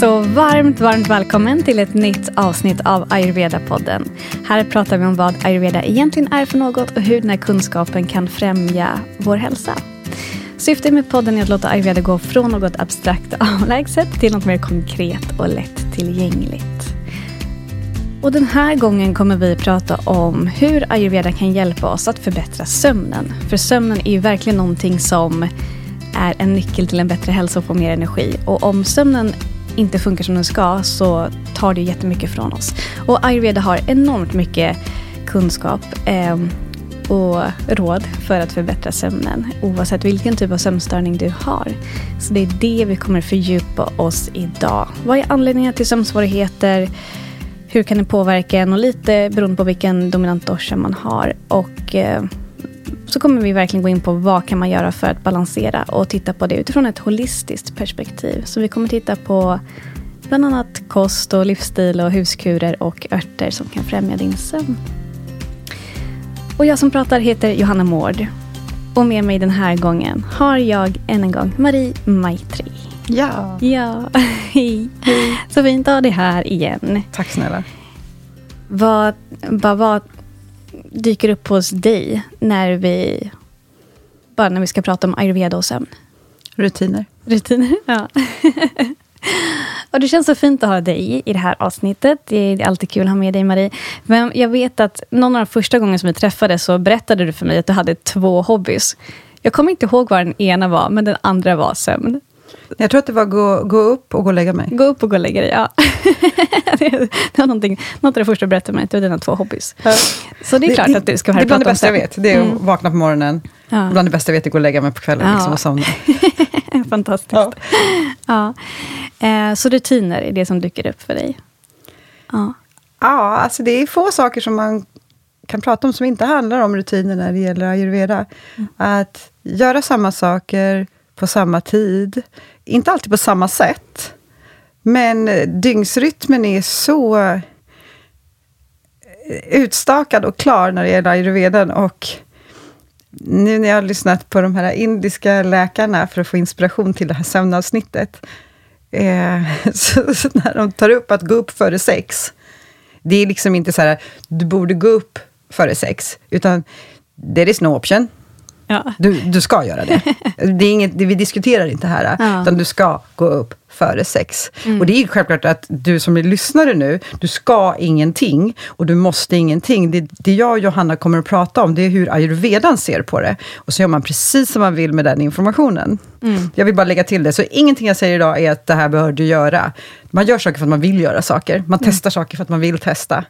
Så varmt välkommen till ett nytt avsnitt av Ayurveda-podden. Här pratar vi om vad Ayurveda egentligen är för något och hur den här kunskapen kan främja vår hälsa. Syftet med podden är att låta Ayurveda gå från något abstrakt och avlägset till något mer konkret och lättillgängligt. Och den här gången kommer vi prata om hur Ayurveda kan hjälpa oss att förbättra sömnen. För sömnen är ju verkligen någonting som är en nyckel till en bättre hälsa och få mer energi. Och om sömnen inte funkar som den ska så tar det jättemycket från oss. Och Ayurveda har enormt mycket kunskap och råd för att förbättra sömnen. Oavsett vilken typ av sömnstörning du har. Så det är det vi kommer fördjupa oss idag. Vad är anledningen till sömnsvårigheter? Hur kan det påverka en? Och lite beroende på vilken dominant dosha man har. Och så kommer vi verkligen gå in på vad kan man göra för att balansera och titta på det utifrån ett holistiskt perspektiv. Så vi kommer titta på bland annat kost och livsstil och huskurer och örter som kan främja din sömn. Och jag som pratar heter Johanna Mård. Och med mig den här gången har jag än en gång Marie Maitri. Ja. Ja, hej. Så fint att ha dig här igen. Tack snälla. Vad dyker upp hos dig när vi ska prata om Ayurveda och sömn? Rutiner, ja. Och det känns så fint att ha dig i det här avsnittet. Det är alltid kul att ha med dig, Marie. Men jag vet att någon av de första gången som vi träffades så berättade du för mig att du hade 2 hobbys. Jag kommer inte ihåg vad den ena var, men den andra var sömn. Jag tror att det var gå upp och gå och lägga mig. Gå upp och gå och lägga dig, ja. Det var något av det första du berättade mig. Det var dina 2 hobbys. Ja. Så det är klart att du ska här prata om det. Det är bland det bästa jag vet. Det är att vakna på morgonen. Ja. Bland det bästa jag vet är att gå och lägga mig på kvällen liksom, och somna. Fantastiskt. Ja. Så rutiner är det som dyker upp för dig? Ja, alltså det är få saker som man kan prata om som inte handlar om rutiner när det gäller Ayurveda. Att göra samma saker på samma tid. Inte alltid på samma sätt. Men dygnsrytmen är så utstakad och klar när det gäller Ayurvedan. Och nu när jag har lyssnat på de här indiska läkarna för att få inspiration till det här sömnavsnittet. Så när de tar upp att gå upp före 6. Det är liksom inte så här, du borde gå upp före 6. Utan there is no option. Ja. Du ska göra det. Det är inget, vi diskuterar inte här. Ja. Utan du ska gå upp före 6. Och det är självklart att du som är lyssnare nu, du ska ingenting och du måste ingenting. Det jag och Johanna kommer att prata om, det är hur Ayurvedan ser på det. Och så gör man precis som man vill med den informationen. Jag vill bara lägga till det. Så ingenting jag säger idag är att det här bör du göra. Man gör saker för att man vill göra saker. Man testar saker för att man vill testa.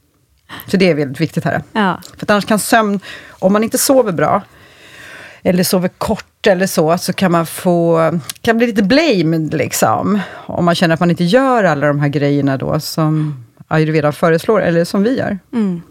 Så det är väldigt viktigt här. Ja. För att annars kan sömn, om man inte sover bra eller sover kort eller så kan man kan bli lite blamed liksom. Om man känner att man inte gör alla de här grejerna då som Ayurveda föreslår eller som vi gör.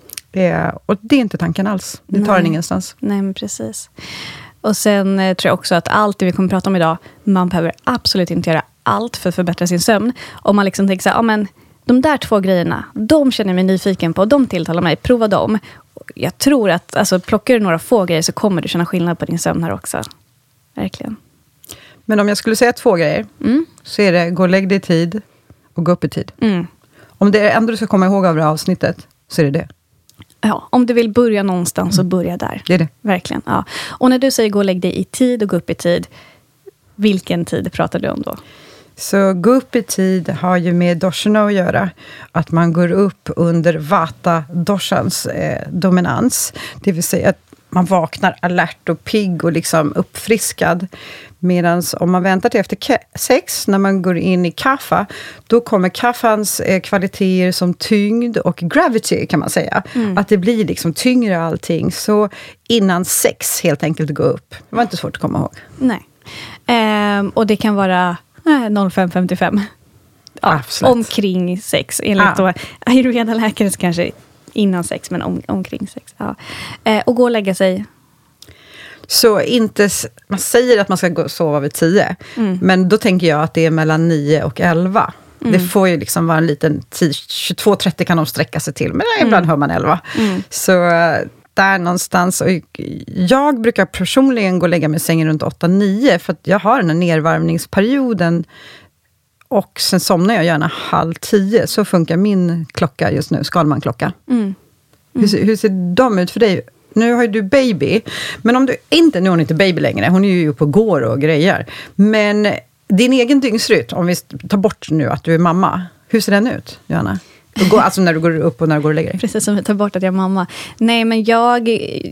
Och det är inte tanken alls. Det tar den ingenstans. Nej, men precis. Och sen tror jag också att allt det vi kommer att prata om idag, man behöver absolut inte göra allt för att förbättra sin sömn. Om man liksom tänker så här, men de där 2 grejerna, de känner jag mig nyfiken på, de tilltalar mig, prova dem. Jag tror att plockar du några få grejer så kommer du känna skillnad på din sömn här också. Verkligen. Men om jag skulle säga 2 grejer så är det gå och lägg dig i tid och gå upp i tid. Om det är det enda du ska komma ihåg av det här avsnittet så är det det. Ja, om du vill börja någonstans så börja där. Det är det. Verkligen, ja. Och när du säger gå och lägg dig i tid och gå upp i tid, vilken tid pratar du om då? Så gå upp i tid har ju med doshana att göra. Att man går upp under vata-doshans dominans. Det vill säga att man vaknar alert och pigg och liksom uppfriskad. Medan om man väntar till efter 6, när man går in i kapha, då kommer kaphans kvaliteter som tyngd och gravity kan man säga. Att det blir liksom tyngre allting. Så innan 6 helt enkelt gå upp. Det var inte svårt att komma ihåg. Nej. Och det kan vara 05:55. Ja, omkring 6. Enligt då Ayurveda-läkare kanske innan 6, men omkring 6. Ja. Och gå och lägga sig. Så inte, man säger att man ska gå och sova vid 10. Men då tänker jag att det är mellan 9 och 11. Det får ju liksom vara en liten 22:30 kan de sträcka sig till. Men ibland hör man 11. Så där någonstans. Och jag brukar personligen gå och lägga mig i sängen runt 8-9. För att jag har den här nedvarvningsperioden Och sen somnar jag gärna 9:30. Så funkar min klocka just nu, Skalman-klocka. Hur ser de ut för dig? Nu har ju du baby. Men om du inte, nu är hon inte baby längre. Hon är ju på går och grejer. Men din egen dygnsrytm, om vi tar bort nu att du är mamma. Hur ser den ut, Johanna? Alltså när du går upp och när du går och lägger dig. Precis som vi tar bort att jag är mamma. Nej, men jag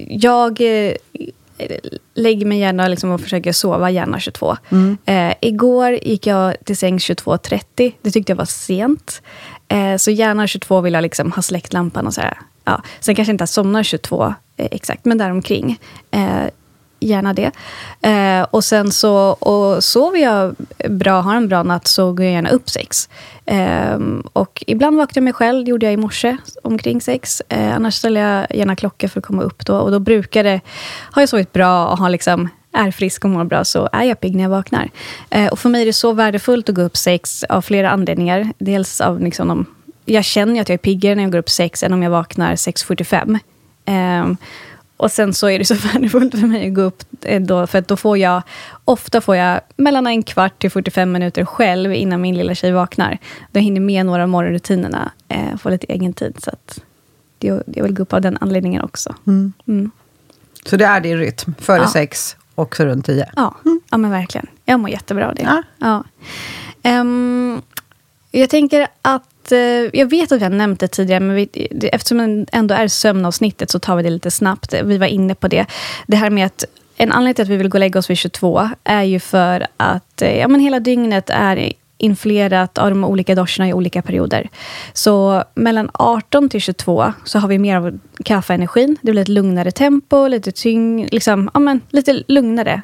lägger mig gärna liksom och försöker sova gärna 22. Igår gick jag till säng 22:30. Det tyckte jag var sent. Så gärna 22 vill jag liksom ha släckt lampan och så här. Ja. Sen kanske inte jag somnar 22 exakt, men däromkring. Gärna det. Och sen så sover jag bra, har en bra natt, så går jag gärna upp 6. Och ibland vaknar jag mig själv, det gjorde jag i morse omkring 6. Annars ställer jag gärna klocka för att komma upp då. Och då har jag sovit bra och är frisk och mår bra, så är jag pigg när jag vaknar. Och för mig är det så värdefullt att gå upp 6 av flera anledningar. Dels av liksom jag känner att jag är piggare när jag går upp 6 än om jag vaknar 6:45. Och sen så är det så värdefullt för mig att gå upp då, för att då får jag mellan 1/4 till 45 minuter själv innan min lilla tjej vaknar. Då hinner med några av morgonrutinerna, få lite egen tid, så att jag vill gå upp av den anledningen också. Så det är din rytm, före 6 och så runt 10? Ja, ja, men verkligen. Jag mår jättebra av det. Ja. Jag tänker att jag vet att vi har nämnt det tidigare, men eftersom det ändå är sömnavsnittet så tar vi det lite snabbt. Vi var inne på det. Det här med att en anledning till att vi vill gå och lägga oss vid 22 är ju för att hela dygnet är influerat av de olika doscherna i olika perioder. Så mellan 18 till 22 så har vi mer av kaffeenergin. Det blir ett lugnare tempo, lite lite lugnare.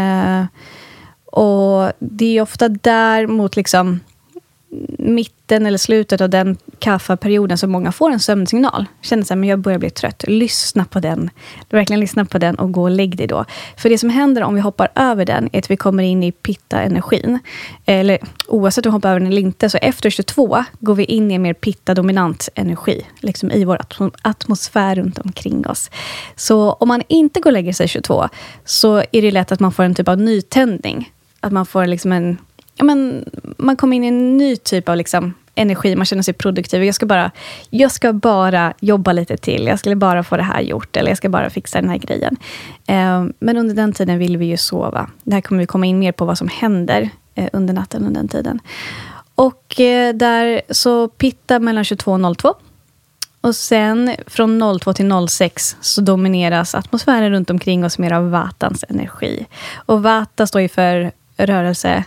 Och det är ofta där mot liksom mitten eller slutet av den kaffeperioden som många får en sömnsignal. Känner så här, men jag börjar bli trött. Lyssna på den och gå och lägg dig då. För det som händer om vi hoppar över den är att vi kommer in i pitta-energin. Eller oavsett om vi hoppar över den eller inte, så efter 22 går vi in i en mer pitta-dominant energi. Liksom i vår atmosfär runt omkring oss. Så om man inte går och lägger sig 22 så är det lätt att man får en typ av nytändning. Att man får liksom man kommer in i en ny typ av liksom energi, man känner sig produktiv. Jag ska bara jobba lite till. Jag skulle bara få det här gjort, eller jag ska bara fixa den här grejen. Men under den tiden vill vi ju sova. Det här kommer vi komma in mer på vad som händer under natten under den tiden. Och där så pitta mellan 22 och 02. Och sen från 02 till 06 så domineras atmosfären runt omkring oss mer av vatans energi. Och vata står ju för rörelse,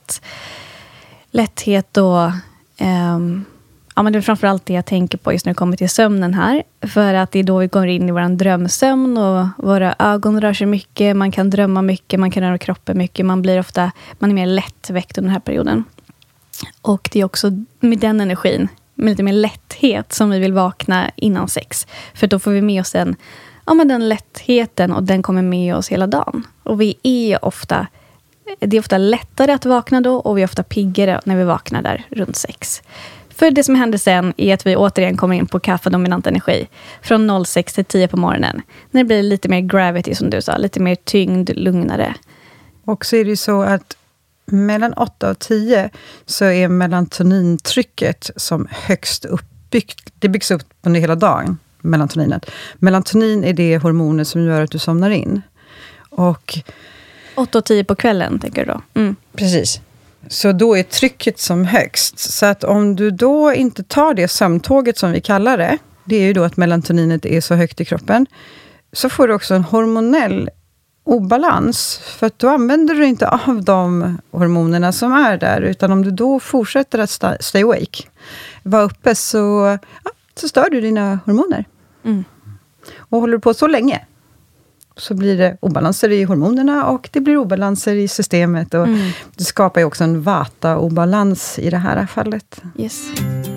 lätthet och men det är framförallt det jag tänker på just när det kommer till sömnen här. För att det är då vi går in i vår drömsömn och våra ögon rör sig mycket, man kan drömma mycket, man kan röra kroppen mycket, man är mer lättväckt under den här perioden. Och det är också med den energin, med lite mer lätthet, som vi vill vakna innan 6. För då får vi med oss den lättheten, och den kommer med oss hela dagen. Och det är ofta lättare att vakna då, och vi är ofta piggare när vi vaknar där runt 6. För det som händer sen är att vi återigen kommer in på kaffedominant energi från 06 till 10 på morgonen. När det blir lite mer gravity, som du sa, lite mer tyngd, lugnare. Och så är det ju så att mellan 8 och 10 så är melatonintrycket som högst uppbyggt. Det byggs upp under hela dagen, melatoninet. Melatonin är det hormonet som gör att du somnar in. Och 8 och 10 på kvällen, tänker du då? Precis. Så då är trycket som högst. Så att om du då inte tar det sömntåget som vi kallar det, det är ju då att melatoninet är så högt i kroppen, så får du också en hormonell obalans. För att då använder du inte av de hormonerna som är där, utan om du då fortsätter att stay awake, vara uppe, så stör du dina hormoner. Och håller du på så länge, så blir det obalanser i hormonerna och det blir obalanser i systemet. Och det skapar ju också en vata-obalans i det här fallet. Yes.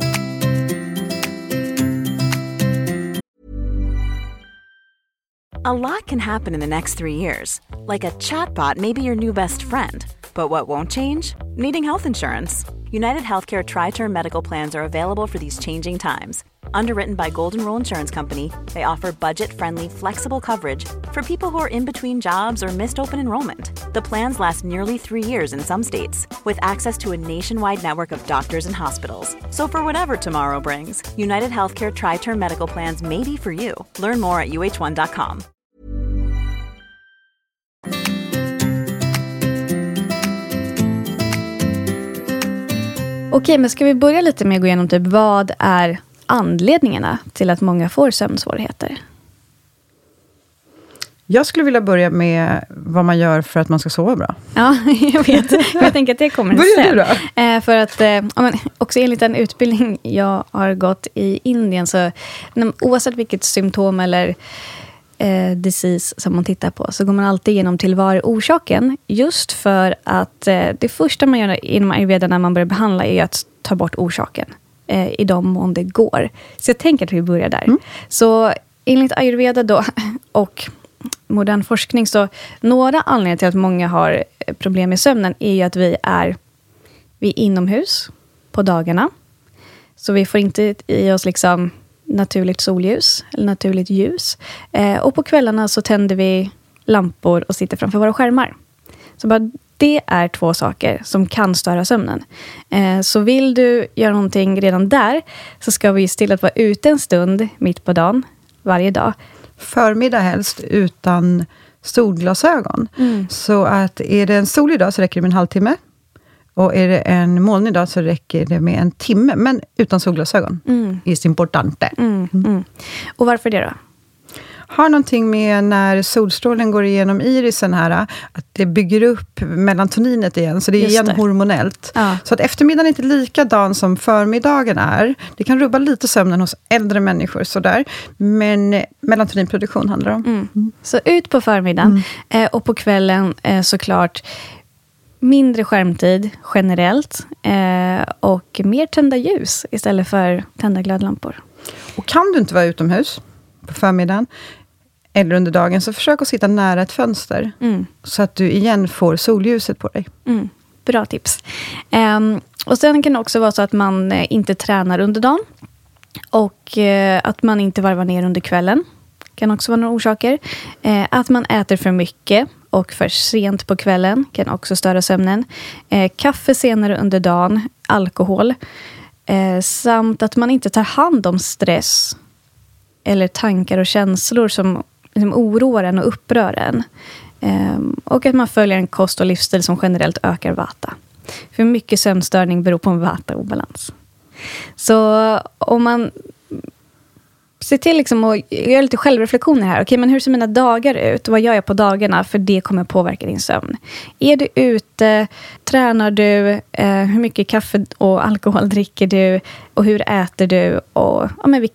A lot can happen in the next 3 years. Like a chatbot may be your new best friend. But what won't change? Needing health insurance. United Healthcare Tri-Term Medical Plans are available for these changing times. Underwritten by Golden Rule Insurance Company, they offer budget-friendly, flexible coverage for people who are in between jobs or missed open enrollment. The plans last nearly 3 years in some states, with access to a nationwide network of doctors and hospitals. So for whatever tomorrow brings, United Healthcare Tri-Term Medical Plans may be for you. Learn more at uh1.com. Okej, men ska vi börja lite med att gå igenom typ vad är anledningarna till att många får sömnsvårigheter? Jag skulle vilja börja med vad man gör för att man ska sova bra. Ja, jag vet. Jag tänker att det kommer Börjar du då? För att också enligt en utbildning jag har gått i Indien, så oavsett vilket symptom eller disease som man tittar på, så går man alltid igenom till vad är orsaken. Just för att det första man gör inom ayurveda när man börjar behandla är att ta bort orsaken i de mån det går. Så jag tänker att vi börjar där. Så enligt ayurveda då och modern forskning, så några anledningar till att många har problem med sömnen är ju att vi är inomhus på dagarna. Så vi får inte i oss liksom naturligt solljus eller naturligt ljus. Och på kvällarna så tänder vi lampor och sitter framför våra skärmar. Så bara det är 2 saker som kan störa sömnen. Så vill du göra någonting redan där, så ska vi se till att vara ute en stund mitt på dagen varje dag. Förmiddag helst utan solglasögon. Så att är det en solig dag så räcker det med en halvtimme. Och är det en molnig dag så räcker det med en timme. Men utan solglasögon. Är importante. Och varför det då? Har någonting med när solstrålen går igenom irisen här, att det bygger upp melatoninet igen, så det är igen hormonellt. Ja. Så att eftermiddagen är inte likadan som förmiddagen är. Det kan rubba lite sömnen hos äldre människor sådär, men melatoninproduktion handlar om. Så ut på förmiddagen och på kvällen såklart mindre skärmtid generellt och mer tända ljus istället för tända glödlampor. Och kan du inte vara utomhus på förmiddagen eller under dagen, så försök att sitta nära ett fönster så att du igen får solljuset på dig. Bra tips. Och sen kan det också vara så att man inte tränar under dagen och att man inte varvar ner under kvällen. Kan också vara några orsaker. Att man äter för mycket och för sent på kvällen kan också störa sömnen. Kaffe senare under dagen, alkohol. Samt att man inte tar hand om stress eller tankar och känslor som oroar en och upprör en. Och att man följer en kost och livsstil som generellt ökar vata. För mycket sömnstörning beror på en vata-obalans. Så om man se till liksom att göra lite självreflektioner här. Okej, men hur ser mina dagar ut? Vad gör jag på dagarna? För det kommer påverka din sömn. Är du ute? Tränar du? Hur mycket kaffe och alkohol dricker du? Och hur äter du? Och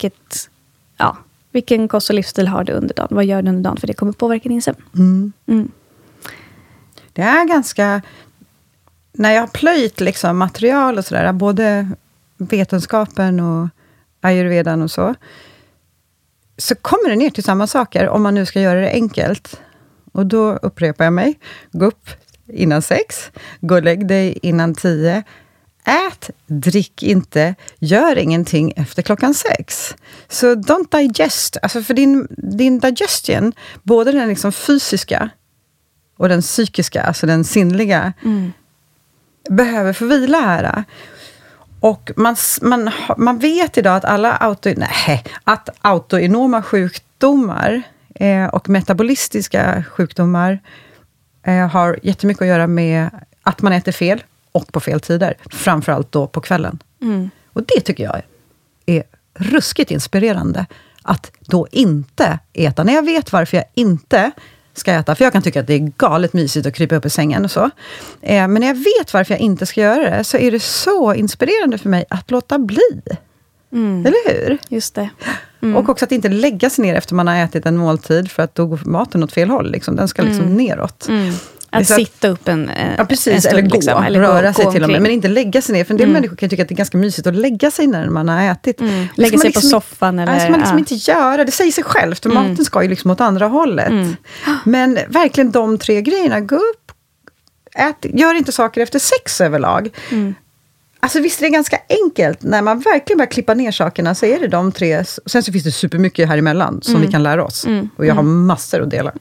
vilken kost och livsstil har du under dagen? Vad gör du under dagen? För det kommer påverka din sömn. Det är ganska... När jag har plöjt liksom material och sådär, både vetenskapen och ayurvedan och så kommer det ner till samma saker om man nu ska göra det enkelt. Och då upprepar jag mig. Gå upp innan 6. Gå och lägg dig innan 10. Ät, drick inte, gör ingenting efter klockan 6. Så don't digest. Alltså för din digestion, både den liksom fysiska och den psykiska, alltså den sinnliga, behöver få vila här. Och man vet idag att alla autoimmuna sjukdomar och metabolistiska sjukdomar har jättemycket att göra med att man äter fel och på fel tider. Framförallt då på kvällen. Och det tycker jag är ruskigt inspirerande. Att då inte äta. När jag vet varför jag inte ska äta. För jag kan tycka att det är galet mysigt att krypa upp i sängen och så. Men när jag vet varför jag inte ska göra det, så är det så inspirerande för mig att låta bli. Eller hur? Just det. Och också att inte lägga sig ner efter man har ätit en måltid, för att då går maten åt fel håll. Liksom. Den ska liksom neråt. Att sitta upp en precis, en stund, eller gå, liksom, eller röra sig gå till och med. omkring. Men inte lägga sig ner. För en del människor kan tycka att det är ganska mysigt att lägga sig när man har ätit. Lägga sig liksom på soffan. Eller, det ska man liksom inte göra. Det säger sig självt. Maten ska ju liksom åt andra hållet. Men verkligen de 3 grejerna. Gå upp, ät, gör inte saker efter 6 överlag. Alltså visst är det ganska enkelt. När man verkligen börjar klippa ner sakerna så är det de 3. Sen så finns det supermycket här emellan som vi kan lära oss. Och jag har massor att dela.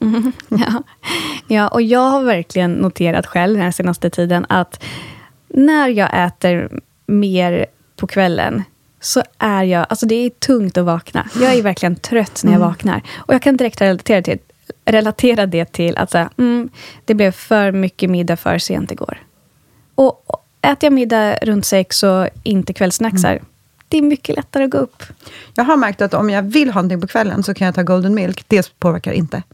Ja, och jag har verkligen noterat själv den senaste tiden att när jag äter mer på kvällen så är jag, alltså det är tungt att vakna. Jag är verkligen trött när jag vaknar. Och jag kan direkt relatera det till att säga, det blev för mycket middag för sent igår. Och äter jag middag runt 6 och inte kvällsnacksar, det är mycket lättare att gå upp. Jag har märkt att om jag vill ha någonting på kvällen så kan jag ta golden milk. Det påverkar inte.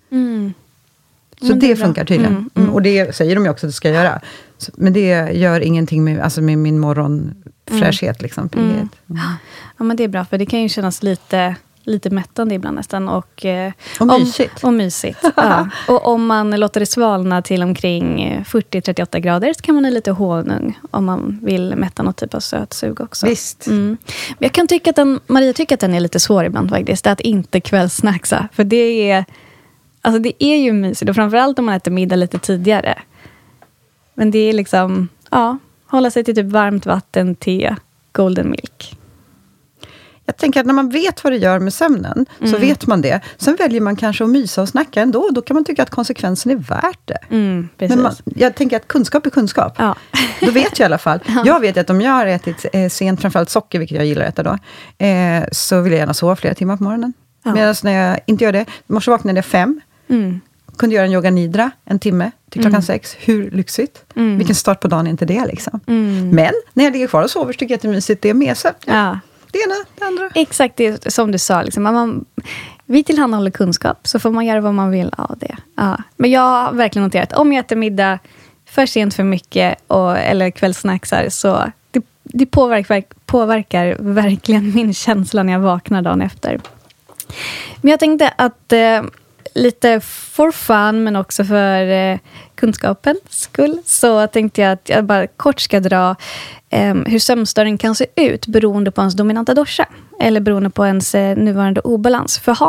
Så det funkar tydligen. Och det säger de ju också att det ska göra. Men det gör ingenting med min morgonfräschhet. Liksom, Ja, men det är bra, för det kan ju kännas lite mättande ibland nästan. Och mysigt. Och mysigt, ja. Och om man låter det svalna till omkring 40-38 grader så kan man ha lite honung om man vill mätta något typ av sötsug också. Visst. Men jag kan tycka att Maria tycker att den är lite svår ibland faktiskt. Att inte kvällsnacksa. För det är ju mysigt. Och framförallt om man äter middag lite tidigare. Men det är liksom, hålla sig till typ varmt vatten, te, golden milk. Jag tänker att när man vet vad det gör med sömnen så vet man det. Sen väljer man kanske att mysa och snacka ändå. Då kan man tycka att konsekvensen är värt det. Men jag tänker att kunskap är kunskap. Ja. Då vet jag i alla fall. Jag vet att om jag har ätit sent, framförallt socker, vilket jag gillar att äta då, så vill jag gärna sova flera timmar på morgonen. Medan när jag inte gör det, morse vaknade jag 5. Kunde göra en yoga nidra 1 timme till klockan 6. Hur lyxigt. Vilken start på dagen är inte det liksom. Men när jag ligger kvar och sover så tycker jag att det är mysigt det med. Så det ena, det andra. Exakt, det är som du sa. Liksom. Vi tillhandahåller kunskap, så får man göra vad man vill av det. Ja. Men jag har verkligen noterat, om jag äter middag för sent för mycket eller kvällsnacksar, så det påverkar verkligen min känsla när jag vaknar dagen efter. Men jag tänkte att lite for fun, men också för kunskapens skull, så tänkte jag att jag bara kort ska dra hur sömnstörning kan se ut beroende på ens dominanta dosha eller beroende på ens nuvarande obalans. För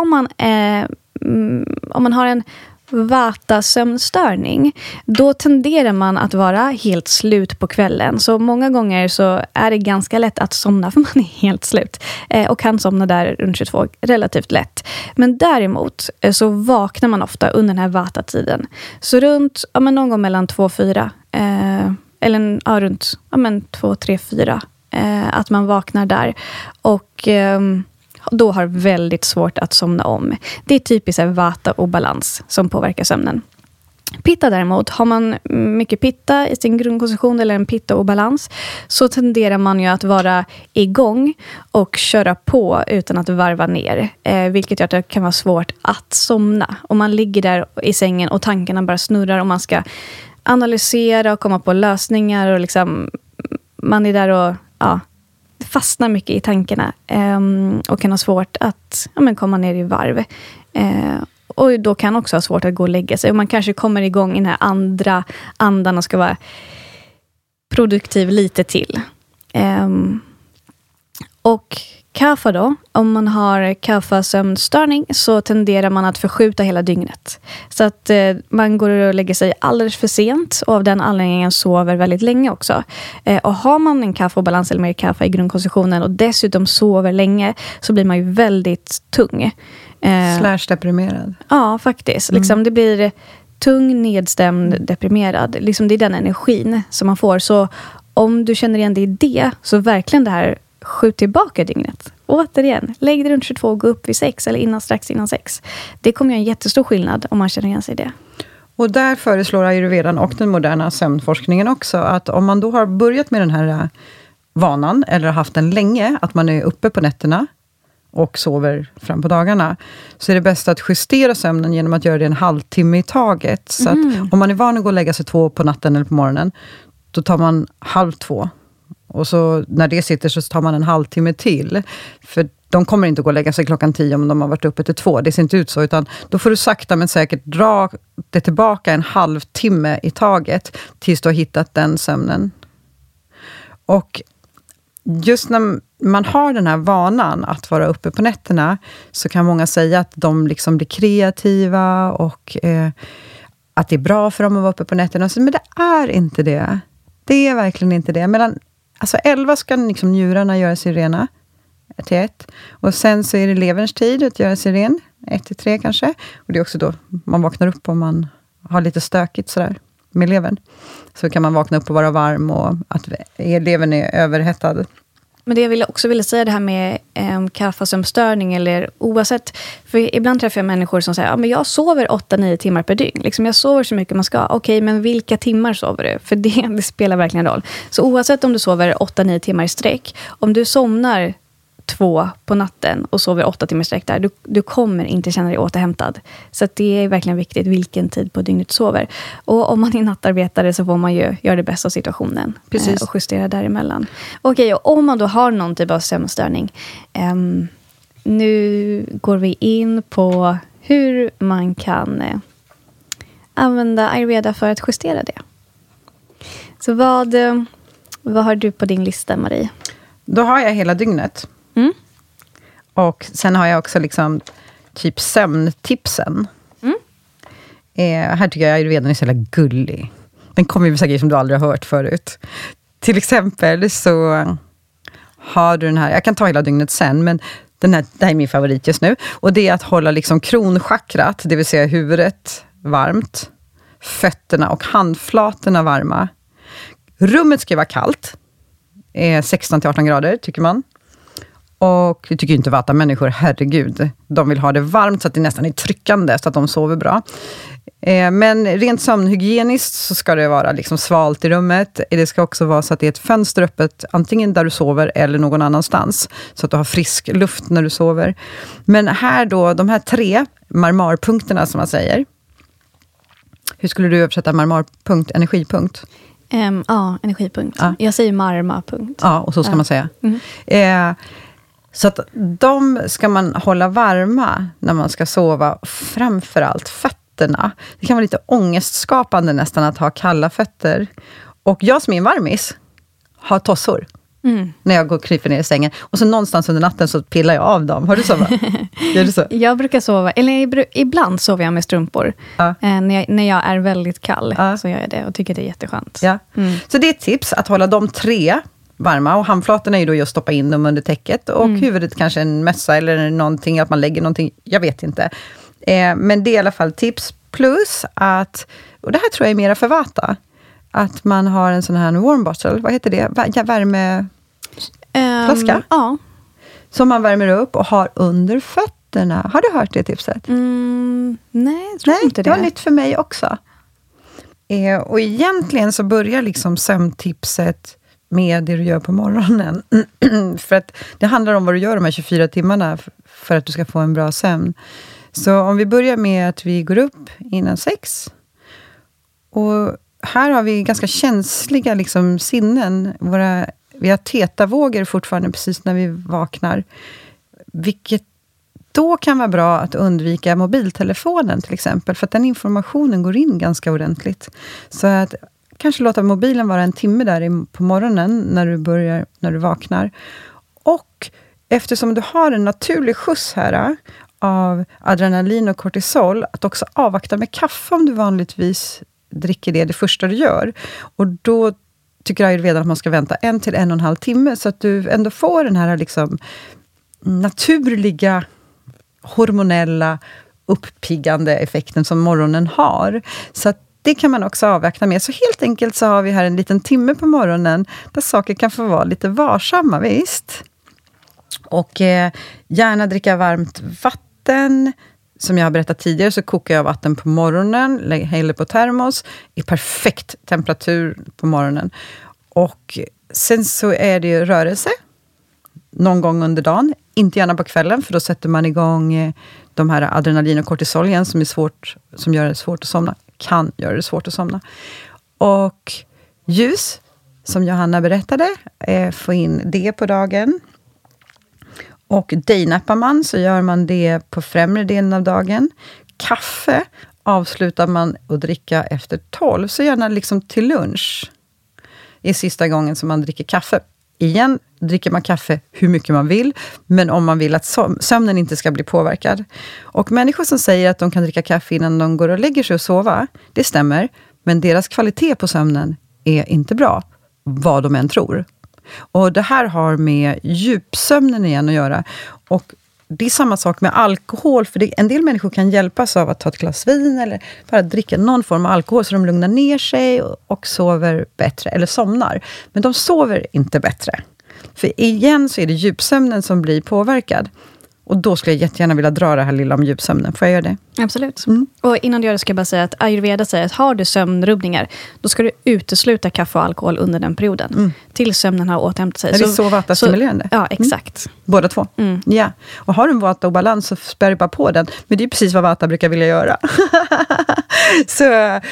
om man har en vata-sömnstörning, då tenderar man att vara helt slut på kvällen. Så många gånger så är det ganska lätt att somna, för man är helt slut. Och kan somna där runt 22 relativt lätt. Men däremot så vaknar man ofta under den här vata-tiden. Så runt, någon gång mellan 2 och 4. Eller runt 2, 3, 4. Att man vaknar där. Och då har väldigt svårt att somna om. Det är typiskt vata-obalans som påverkar sömnen. Pitta däremot, har man mycket pitta i sin grundkonstitution eller en pitta-obalans, så tenderar man ju att vara igång och köra på utan att varva ner. Vilket gör att det kan vara svårt att somna. Om man ligger där i sängen och tankarna bara snurrar och man ska analysera och komma på lösningar och liksom, man är där och fastnar mycket i tankarna och kan ha svårt att komma ner i varv. Och då kan också ha svårt att gå och lägga sig. Och man kanske kommer igång i den här andra andan och ska vara produktiv lite till. Och kapha då, om man har kapha-sömnstörning, så tenderar man att förskjuta hela dygnet. Så att man går och lägger sig alldeles för sent och av den anledningen sover väldigt länge också. Och har man en kapha-obalans eller mer kapha i grundkonstitutionen och dessutom sover länge, så blir man ju väldigt tung. /deprimerad. Ja, faktiskt. Liksom, det blir tung, nedstämd, deprimerad. Liksom, det är den energin som man får. Så om du känner igen dig i det, så verkligen det här, skjut tillbaka dygnet. Återigen, lägg dig runt 22 och gå upp vid 6 eller strax innan 6. Det kommer göra en jättestor skillnad om man känner igen sig i det. Och där föreslår ayurvedan och den moderna sömnforskningen också att om man då har börjat med den här vanan eller har haft den länge, att man är uppe på nätterna och sover fram på dagarna, så är det bäst att justera sömnen genom att göra det en halvtimme i taget. Så att om man är van att gå och lägga sig 2 på natten eller på morgonen, då tar man 1:30. Och så när det sitter så tar man en halvtimme till. För de kommer inte att gå och lägga sig klockan 10 om de har varit uppe till 2. Det ser inte ut så, utan då får du sakta men säkert dra det tillbaka en halvtimme i taget tills du har hittat den sömnen. Och just när man har den här vanan att vara uppe på nätterna, så kan många säga att de liksom blir kreativa och att det är bra för dem att vara uppe på nätterna. Men det är inte det. Det är verkligen inte det. Medan alltså 11 ska liksom njurarna göra sig rena, till 1. Och sen så är det leverns tid att göra sig ren, 1-3 kanske. Och det är också då man vaknar upp om man har lite stökigt sådär med levern. Så kan man vakna upp och vara varm och att levern är överhettad. Men det jag ville säga det här med kaffesömnstörning eller oavsett, för ibland träffar jag människor som säger, ja men jag sover 8-9 timmar per dygn. Liksom jag sover så mycket man ska. Okej, men vilka timmar sover du? För det spelar verkligen roll. Så oavsett om du sover 8-9 timmar i sträck, om du somnar 2 på natten och sover 8 timmar sträck där, du kommer inte känna dig återhämtad. Så att det är verkligen viktigt vilken tid på dygnet du sover. Och om man är nattarbetare så får man ju göra det bästa av situationen. Precis. Och justera däremellan. Okej, och om man då har någon typ av sömnstörning, nu går vi in på hur man kan använda Ayurveda för att justera det. Så vad har du på din lista, Marie? Då har jag hela dygnet. Mm. Och sen har jag också liksom typ sömntipsen. Här tycker jag ayurvedan är så jävla gullig. Den kommer ju vissa grejer som du aldrig har hört förut. Till exempel så har du den här, jag kan ta hela dygnet sen, men det här är min favorit just nu. Och det är att hålla liksom kronchakrat, det vill säga huvudet varmt, fötterna och handflatorna varma. Rummet ska vara kallt. 16-18 grader tycker man. Och det tycker inte vata-människor, herregud. De vill ha det varmt så att det nästan är tryckande så att de sover bra. Men rent sömnhygieniskt så ska det vara liksom svalt i rummet. Det ska också vara så att det är ett fönster öppet, antingen där du sover eller någon annanstans. Så att du har frisk luft när du sover. Men här då, de här 3 marmarpunkterna som man säger. Hur skulle du översätta marmarpunkt, energipunkt? Energipunkt. Ja. Jag säger marma-punkt. Ja, och så ska man säga. Så att de ska man hålla varma när man ska sova. Framförallt fötterna. Det kan vara lite ångestskapande nästan att ha kalla fötter. Och jag som är en varmis har tossor. När jag går och kryper ner i sängen. Och så någonstans under natten så pillar jag av dem. Har du sova? Gör du så? Jag brukar sova, eller ibland sover jag med strumpor. Ja. När jag är väldigt kall så gör jag det och tycker det är jätteskönt. Ja. Så det är ett tips att hålla de 3 varma. Och handflatorna är ju då just stoppa in dem under täcket. Och huvudet kanske en mössa eller någonting, att man lägger någonting. Jag vet inte. Men det är i alla fall tips. Plus att, och det här tror jag är mera för vata, att man har en sån här warm bottle. Vad heter det? Värmeflaska? Ja. Som man värmer upp och har under fötterna. Har du hört det tipset? Nej, jag tror inte det. Det var nytt för mig också. Och egentligen så börjar liksom sömntipset med det du gör på morgonen. För att det handlar om vad du gör de här 24 timmarna för att du ska få en bra sömn. Så om vi börjar med att vi går upp innan 6. Och här har vi ganska känsliga liksom sinnen. Vi har tetavågor fortfarande precis när vi vaknar. Vilket då kan vara bra att undvika mobiltelefonen till exempel. För att den informationen går in ganska ordentligt. Så att kanske låta mobilen vara en timme där på morgonen när du vaknar. Och eftersom du har en naturlig skjuts här av adrenalin och kortisol, att också avvakta med kaffe om du vanligtvis dricker det första du gör. Och då tycker jag redan att man ska vänta 1 till 1,5 timme så att du ändå får den här liksom naturliga hormonella uppiggande effekten som morgonen har. Så att det kan man också avvakta med. Så helt enkelt så har vi här en liten timme på morgonen där saker kan få vara lite varsamma, visst. Och gärna dricka varmt vatten. Som jag har berättat tidigare så kokar jag vatten på morgonen, häller på termos i perfekt temperatur på morgonen. Och sen så är det ju rörelse någon gång under dagen. Inte gärna på kvällen för då sätter man igång de här adrenalin och kortisol igen som gör det svårt att somna. Kan göra det svårt att somna. Och ljus, som Johanna berättade, få in det på dagen. Och daynappar man så gör man det på främre delen av dagen. Kaffe avslutar man att dricka efter 12. Så gärna liksom till lunch. Det är sista gången som man dricker kaffe. Igen dricker man kaffe hur mycket man vill. Men om man vill att sömnen inte ska bli påverkad. Och människor som säger att de kan dricka kaffe innan de går och lägger sig och sova. Det stämmer. Men deras kvalitet på sömnen är inte bra. Vad de än tror. Och det här har med djupsömnen igen att göra. Och det är samma sak med alkohol, för en del människor kan hjälpas av att ta ett glas vin eller bara dricka någon form av alkohol så de lugnar ner sig och sover bättre, eller somnar. Men de sover inte bättre. För igen så är det djupsömnen som blir påverkad. Och då skulle jag jättegärna vilja dra det här lilla om djupsömnen. Får jag göra det? Absolut. Och innan du gör det ska jag bara säga att Ayurveda säger att har du sömnrubbningar, då ska du utesluta kaffe och alkohol under den perioden. Till sömnen har återhämtat sig. Är det så vata-stimulerande? Ja, exakt. Båda två? Ja. Och har du en vata obalans så spär du bara på den. Men det är precis vad vata brukar vilja göra. Så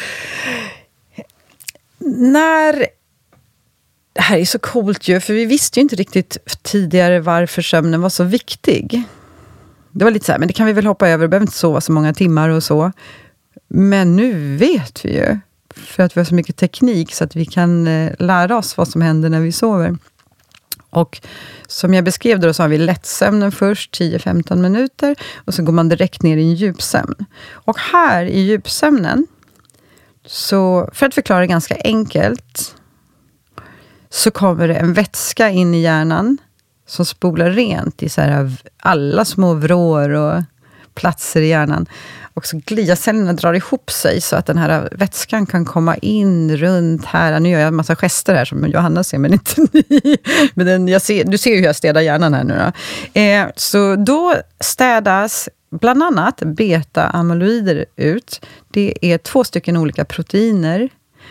det här är så coolt ju, för vi visste ju inte riktigt tidigare varför sömnen var så viktig. Det var lite så här, men det kan vi väl hoppa över, vi behöver inte sova så många timmar och så. Men nu vet vi ju, för att vi har så mycket teknik så att vi kan lära oss vad som händer när vi sover. Och som jag beskrev då så har vi lättsömnen först, 10-15 minuter, och så går man direkt ner i en djupsömn. Och här i djupsömnen, så för att förklara ganska enkelt, så kommer det en vätska in i hjärnan som spolar rent i så här alla små vrår och platser i hjärnan. Och så gliacellerna drar ihop sig så att den här vätskan kan komma in runt här. Nu gör jag en massa gester här som Johanna ser, men inte ni. Men du ser ju hur jag städar hjärnan här nu då. Så då städas bland annat beta-amyloider ut. Det är 2 stycken olika proteiner.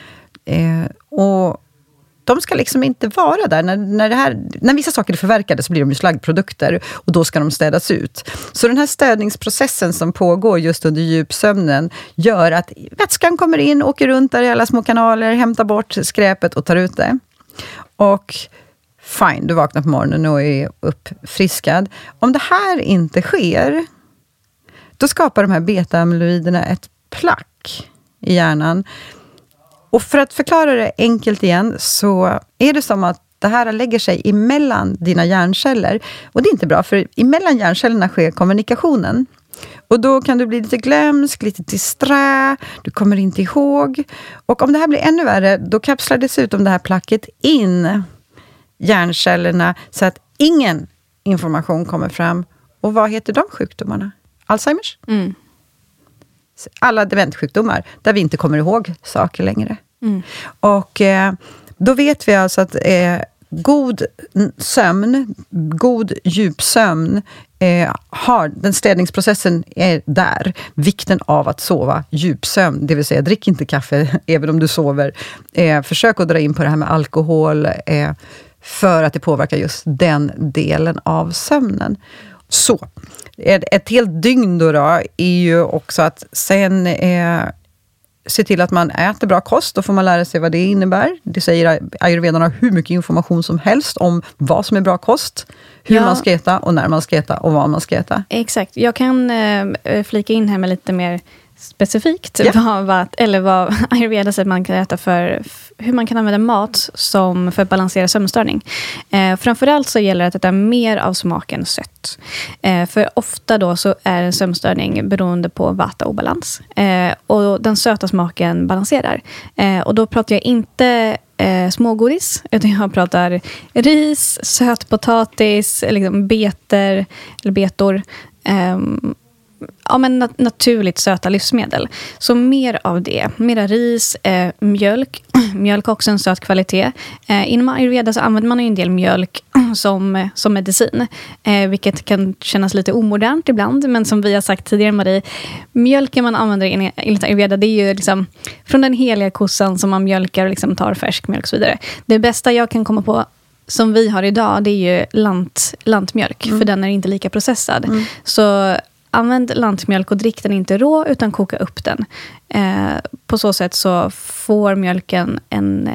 Och de ska liksom inte vara där. När vissa saker är förverkade så blir de ju slaggprodukter. Och då ska de städas ut. Så den här städningsprocessen som pågår just under djupsömnen gör att vätskan kommer in, åker runt där i alla små kanaler, hämtar bort skräpet och tar ut det. Och fine, du vaknar på morgonen och är uppfriskad. Om det här inte sker, då skapar de här beta-amyloiderna ett plack i hjärnan. Och för att förklara det enkelt igen så är det som att det här lägger sig emellan dina hjärnceller. Och det är inte bra, för emellan hjärncellerna sker kommunikationen. Och då kan du bli lite glömsk, lite disträ, du kommer inte ihåg. Och om det här blir ännu värre, då kapslar dessutom det här placket in hjärncellerna så att ingen information kommer fram. Och vad heter de sjukdomarna? Alzheimers? Alla demenssjukdomar där vi inte kommer ihåg saker längre. Och då vet vi alltså att god sömn, god djupsömn, den städningsprocessen är där. Vikten av att sova djupsömn, det vill säga drick inte kaffe även om du sover. Försök att dra in på det här med alkohol för att det påverkar just den delen av sömnen. Så, ett helt dygn då är ju också att sen se till att man äter bra kost. Då får man lära sig vad det innebär. Det säger ayurvedarna hur mycket information som helst om vad som är bra kost. Hur man ska äta och när man ska äta och vad man ska äta. Exakt. Jag kan flika in här med lite mer specifikt vad ayurveda säger man kan äta för hur man kan använda mat som för att balansera sömnstörning. Framförallt så gäller det att äta mer av smaken sött. För ofta då så är en sömnstörning beroende på vata-obalans. Och den söta smaken balanserar. Och då pratar jag inte smågodis, utan jag pratar ris, sötpotatis, liksom betor, men naturligt söta livsmedel. Så mer av det. Mera ris, mjölk. Mjölk har också en söt kvalitet. Inom ayurveda så använder man ju en del mjölk som medicin. Vilket kan kännas lite omodernt ibland. Men som vi har sagt tidigare, Marie, mjölken man använder enligt ayurveda, det är ju liksom från den heliga kossan som man mjölkar och liksom tar färsk mjölk och så vidare. Det bästa jag kan komma på som vi har idag, det är ju lantmjölk. För den är inte lika processad. Så använd lantmjölk och drick den inte rå utan koka upp den. På så sätt så får mjölken en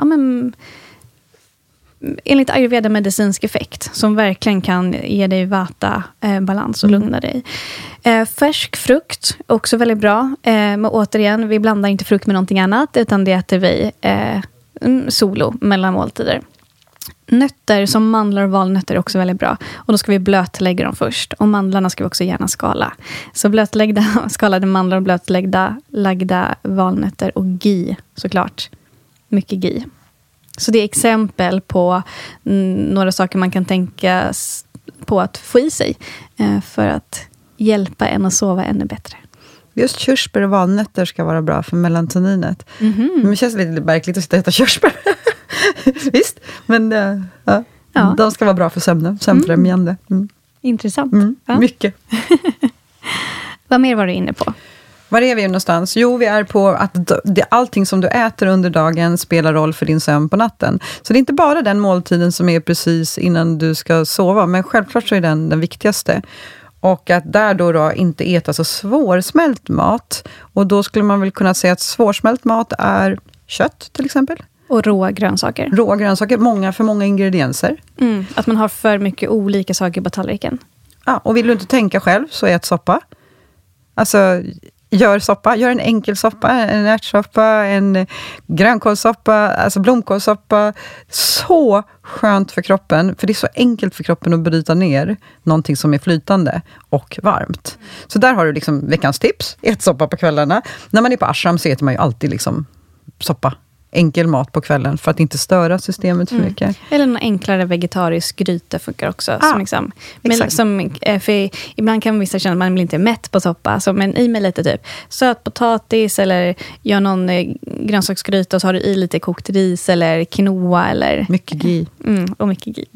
enligt ayurveda medicinsk effekt som verkligen kan ge dig vata-balans och lugna dig. Färsk frukt, också väldigt bra. Men återigen, vi blandar inte frukt med någonting annat utan det äter vi solo mellan måltider. Nötter som mandlar och valnötter är också väldigt bra. Och då ska vi blötlägga dem först. Och mandlarna ska vi också gärna skala. Så skalade mandlar och blötlagda valnötter och ghee såklart. Mycket ghee. Så det är exempel på några saker man kan tänka på att få i sig för att hjälpa en att sova ännu bättre. Just körsbär och valnötter ska vara bra för melatoninet. Men det känns lite märkligt att sitta och äta körsbär. Visst, men de ska vara bra för sömnfrämjande. Intressant. Mycket. Vad mer var du inne på? Var är vi någonstans? Jo, vi är på att allting som du äter under dagen spelar roll för din sömn på natten. Så det är inte bara den måltiden som är precis innan du ska sova, men självklart så är den viktigaste. Och att där då inte äta så svårsmält mat. Och då skulle man väl kunna säga att svårsmält mat är kött till exempel. Och råa grönsaker. Råa grönsaker, för många ingredienser. Att man har för mycket olika saker på tallriken. Ja, och vill du inte tänka själv så ät soppa. Alltså, gör en enkel soppa, en ärtsoppa, en grönkålssoppa, alltså blomkålssoppa. Så skönt för kroppen, för det är så enkelt för kroppen att bryta ner någonting som är flytande och varmt. Så där har du liksom veckans tips, ät soppa på kvällarna. När man är på ashram så äter man ju alltid liksom soppa. Enkel mat på kvällen för att inte störa systemet för mycket. Eller en enklare vegetarisk gryta funkar också. För ibland kan vissa känna att man blir inte mätt på soppa. Men i med lite typ sötpotatis eller gör någon grönsaksgryta och så har du i lite kokt ris eller quinoa. Eller... Mycket ghee. Och mycket ghee.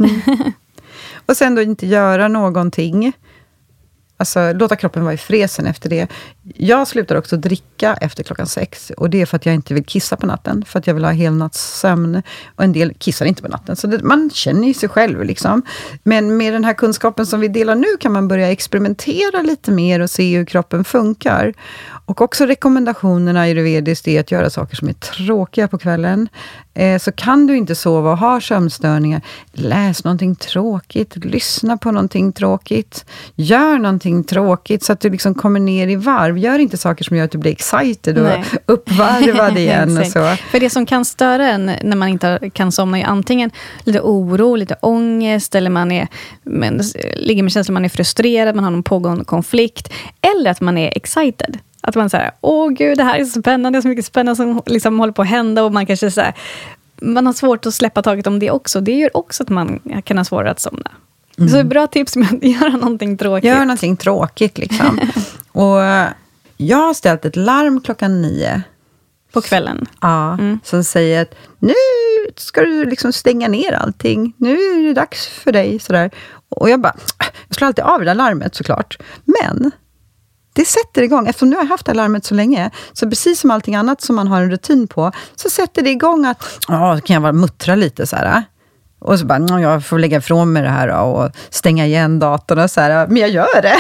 Och sen då inte göra någonting. Alltså, låta kroppen vara i fresen efter det. Jag slutar också dricka efter 6:00. Och det är för att jag inte vill kissa på natten. För att jag vill ha helnattssömn. Och en del kissar inte på natten. Så man känner ju sig själv liksom. Men med den här kunskapen som vi delar nu kan man börja experimentera lite mer och se hur kroppen funkar. Och också rekommendationerna ayurvediskt är att göra saker som är tråkiga på kvällen. Så kan du inte sova och ha sömnstörningar, läs någonting tråkigt, lyssna på någonting tråkigt, gör någonting tråkigt så att du liksom kommer ner i varv. Gör inte saker som gör att du blir excited och uppvarvad igen. Och så. För det som kan störa en när man inte kan somna är antingen lite oro, lite ångest, eller ligger med känslan man är frustrerad, man har någon pågående konflikt, eller att man är excited. Att man säger, åh gud, det här är så spännande, det är så mycket spännande som liksom håller på att hända, och man kanske så här, man har svårt att släppa taget om det också. Det gör också att man kan ha svårare att somna. Så bra tips med att göra någonting tråkigt. Gör någonting tråkigt liksom. Och jag har ställt ett larm 9:00. På kvällen? Ja, som säger att nu ska du liksom stänga ner allting. Nu är det dags för dig. Sådär. Och jag slår alltid av det där larmet såklart. Men det sätter igång, eftersom nu har jag haft alarmet så länge, så precis som allting annat som man har en rutin på, så sätter det igång att, kan jag bara muttra lite så här. Och så bara, jag får lägga ifrån mig det här och stänga igen datorn och så här. Men jag gör det.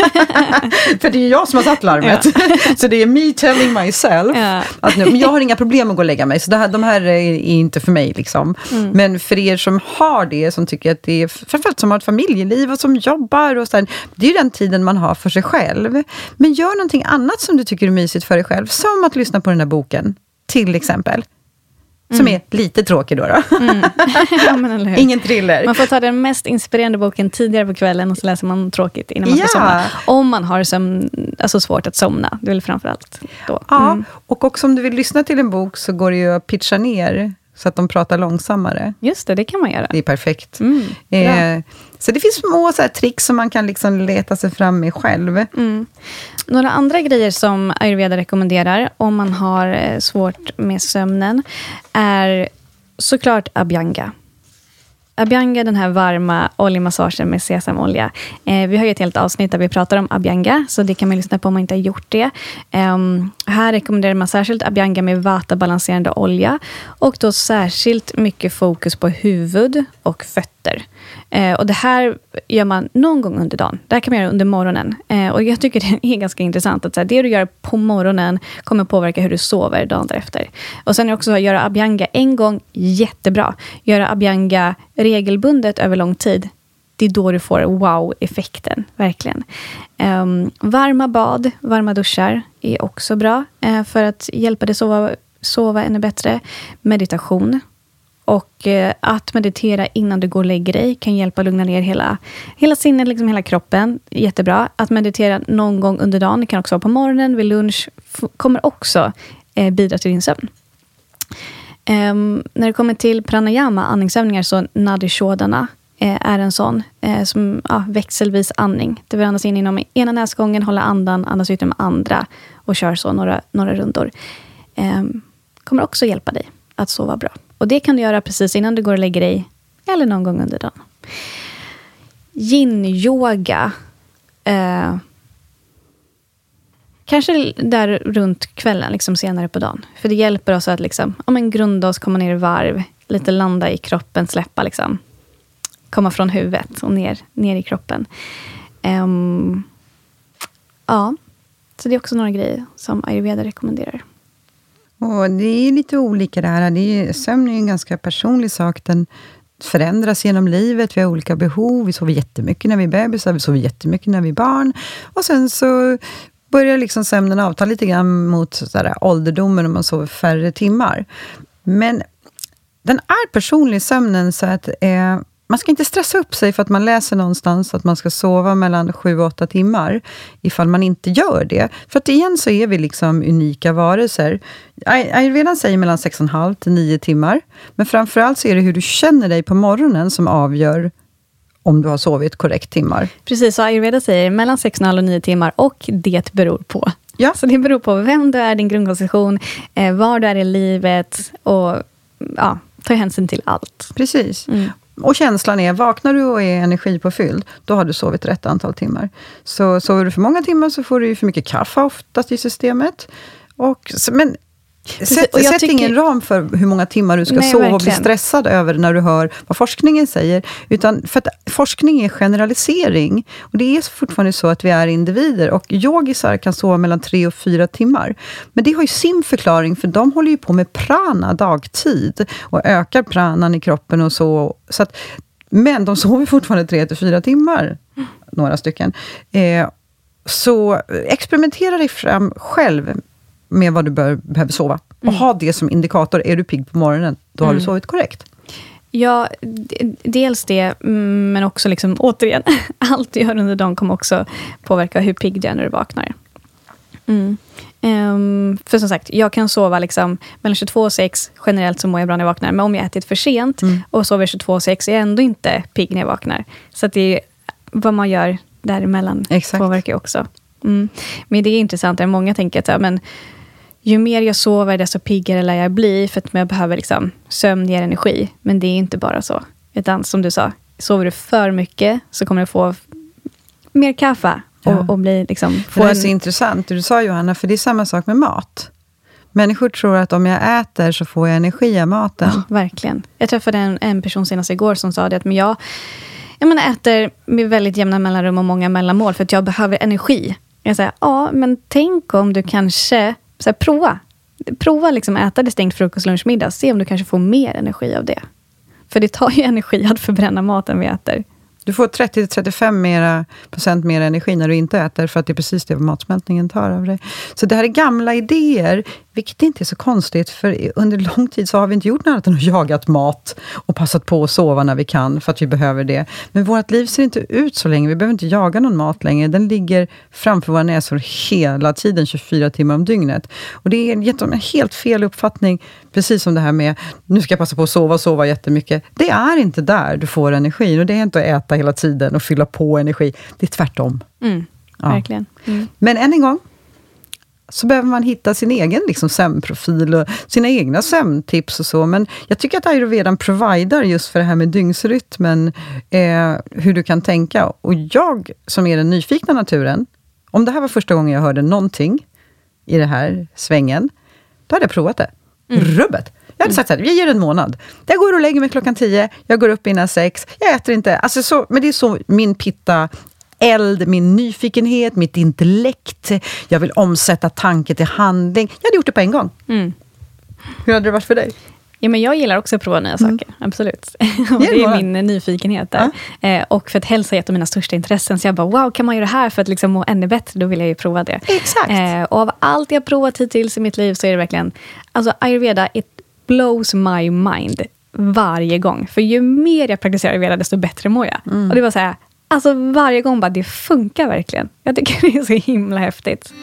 För det är jag som har satt larmet. Så det är me telling myself. Att men jag har inga problem att gå och lägga mig. Så de här är inte för mig liksom. Men för er som har det, som tycker att det är, framförallt som har ett familjeliv och som jobbar och så här, det är ju den tiden man har för sig själv. Men gör någonting annat som du tycker är mysigt för dig själv. Som att lyssna på den här boken, till exempel. Som är lite tråkig då. Ja, men eller hur? Ingen thriller. Man får ta den mest inspirerande boken tidigare på kvällen och så läser man tråkigt innan man ska somna. Om man har svårt att somna. Det är väl framförallt då. Ja, och också om du vill lyssna till en bok så går det ju att pitcha ner så att de pratar långsammare. Just det kan man göra. Det är perfekt. Så det finns små så här tricks som man kan liksom leta sig fram med själv. Några andra grejer som Ayurveda rekommenderar om man har svårt med sömnen är såklart Abhyanga. Abhyanga, den här varma oljemassagen med sesamolja. Vi har ju ett helt avsnitt där vi pratar om Abhyanga, så det kan man lyssna på om man inte har gjort det. Här rekommenderar man särskilt Abhyanga med vata-balanserande olja, och då särskilt mycket fokus på huvud och fötter. Och det här gör man någon gång under dagen. Det här kan man göra under morgonen. Och jag tycker det är ganska intressant att det du gör på morgonen kommer påverka hur du sover dagen därefter. Och sen också att göra Abhyanga en gång, jättebra. Göra Abhyanga regelbundet över lång tid. Det är då du får wow-effekten, verkligen. Varma bad, varma duschar är också bra för att hjälpa dig sova ännu bättre. Meditation. Och att meditera innan du går och lägger dig kan hjälpa att lugna ner hela sinnet, liksom hela kroppen. Jättebra. Att meditera någon gång under dagen, det kan också vara på morgonen, vid lunch, kommer också bidra till din sömn. När det kommer till pranayama, andningsövningar, så Nadi Shodhana är en sån som växelvis andning. Det vill andas in inom ena näsgången, hålla andan, andas ut med andra och kör så några rundor. Kommer också hjälpa dig att sova bra. Och det kan du göra precis innan du går och lägger dig eller någon gång under dagen. Yin-yoga. Kanske där runt kvällen, liksom senare på dagen. För det hjälper oss att liksom, grunda oss, komma ner i varv. Lite landa i kroppen, släppa liksom. Komma från huvudet och ner i kroppen. Så det är också några grejer som Ayurveda rekommenderar. Och det är lite olika det här. Sömn är en ganska personlig sak. Den förändras genom livet. Vi har olika behov. Vi sover jättemycket när vi är bebisar. Vi sover jättemycket när vi är barn. Och sen så börjar liksom sömnen avta lite grann mot ålderdomen och man sover färre timmar. Men den är personlig, sömnen, så att man ska inte stressa upp sig för att man läser någonstans att man ska sova mellan 7 och 8 timmar ifall man inte gör det. För att igen så är vi liksom unika varelser. Ayurvedan säger mellan 6,5 till 9 timmar. Men framförallt så är det hur du känner dig på morgonen som avgör om du har sovit korrekt timmar. Precis, så Ayurveda säger mellan 6,5 och 9 timmar och det beror på. Ja. Så det beror på vem du är, din grundkonstitution, var du är i livet och ta hänsyn till allt. Precis. Och känslan är, vaknar du och är energipåfylld, då har du sovit rätt antal timmar. Så sover du för många timmar så får du ju för mycket kaffe oftast i systemet. Men sätt ingen ram för hur många timmar du ska sova och bli stressad över när du hör vad forskningen säger. Utan för att forskning är generalisering. Och det är fortfarande så att vi är individer. Och yogisar kan sova mellan 3 och 4 timmar. Men det har ju sin förklaring, för de håller ju på med prana dagtid. Och ökar pranan i kroppen och så att, men de sover fortfarande 3 till 4 timmar. Några stycken. Så experimentera dig fram själv med vad du behöver sova. Och ha det som indikator. Är du pigg på morgonen, då har du sovit korrekt. Ja, dels det, men också liksom, återigen, allt du gör under dagen kommer också påverka hur pigg du är när du vaknar. För som sagt, jag kan sova liksom mellan 22 och 6, generellt så mår jag bra när jag vaknar. Men om jag ätit för sent och sover 22 och 6 är jag ändå inte pigg när jag vaknar. Så att det är vad man gör däremellan. Exakt. Påverkar också. Men det är intressant, många tänker att men, ju mer jag sover desto piggare lär jag bli, för att jag behöver liksom sömn ger energi. Men det är inte bara så. Utan som du sa, sover du för mycket så kommer du få mer kaffe och bli liksom... Det är så intressant, du sa Johanna, för det är samma sak med mat. Människor tror att om jag äter så får jag energi av maten. Ja, verkligen. Jag träffade en person senast igår som sa det att men jag äter med väldigt jämna mellanrum och många mellanmål för att jag behöver energi. Jag säger, men tänk om du kanske prova liksom äta distinkt frukost, lunch, middag. Se om du kanske får mer energi av det. För det tar ju energi att förbränna maten vi äter. Du får 30-35% mer energi när du inte äter, för att det är precis det matsmältningen tar av dig. Så det här är gamla idéer, vilket inte är så konstigt, för under lång tid så har vi inte gjort något annat än att jagat mat och passat på att sova när vi kan för att vi behöver det. Men vårt liv ser inte ut så länge, vi behöver inte jaga någon mat längre. Den ligger framför våra näsor hela tiden, 24 timmar om dygnet. Och det är gett en helt fel uppfattning, precis som det här med nu ska jag passa på att sova jättemycket. Det är inte där du får energin, och det är inte att äta hela tiden och fylla på energi. Det är tvärtom. Verkligen. Men än en gång så behöver man hitta sin egen liksom sömnprofil och sina egna sömntips och så. Men jag tycker att Ayurvedan provider just för det här med dygnsrytmen, hur du kan tänka. Och jag som är den nyfikna naturen, om det här var första gången jag hörde någonting i det här svängen, då hade jag provat det. Rubbet. Jag hade sagt så här, jag ger en månad. Jag går och lägger mig klockan 10, jag går upp innan 6, jag äter inte. Alltså så, men det är så min pitta eld, min nyfikenhet, mitt intellekt. Jag vill omsätta tanke till handling. Jag hade gjort det på en gång. Hur hade det varit för dig? Ja, men jag gillar också att prova nya saker, absolut. Och det är min nyfikenhet där. Och för att hälsa är ett av mina största intressen. Så jag bara, wow, kan man göra det här för att liksom må ännu bättre? Då vill jag ju prova det. Exakt. Och av allt jag provat hittills i mitt liv så är det verkligen, alltså Ayurveda, it blows my mind varje gång. För ju mer jag praktiserar Ayurveda, desto bättre mår jag. Och det var så här, alltså varje gång bara, det funkar verkligen. Jag tycker det är så himla häftigt.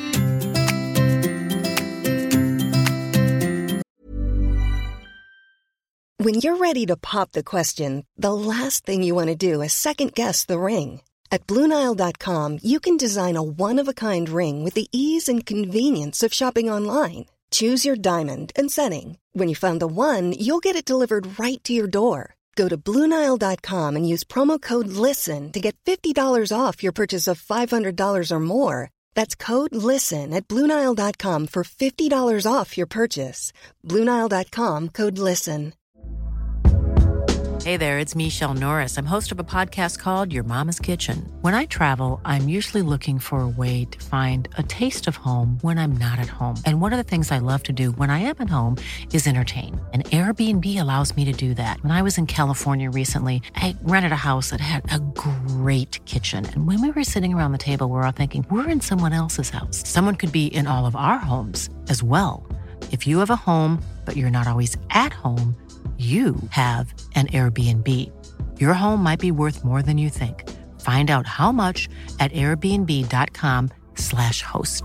When you're ready to pop the question, the last thing you want to do is second-guess the ring. At BlueNile.com, you can design a one-of-a-kind ring with the ease and convenience of shopping online. Choose your diamond and setting. When you find the one, you'll get it delivered right to your door. Go to BlueNile.com and use promo code LISTEN to get $50 off your purchase of $500 or more. That's code LISTEN at BlueNile.com for $50 off your purchase. BlueNile.com, code LISTEN. Hey there, it's Michelle Norris. I'm host of a podcast called Your Mama's Kitchen. When I travel, I'm usually looking for a way to find a taste of home when I'm not at home. And one of the things I love to do when I am at home is entertain. And Airbnb allows me to do that. When I was in California recently, I rented a house that had a great kitchen. And when we were sitting around the table, we were all thinking, we're in someone else's house. Someone could be in all of our homes as well. If you have a home, but you're not always at home, you have an Airbnb. Your home might be worth more than you think. Find out how much at airbnb.com/host.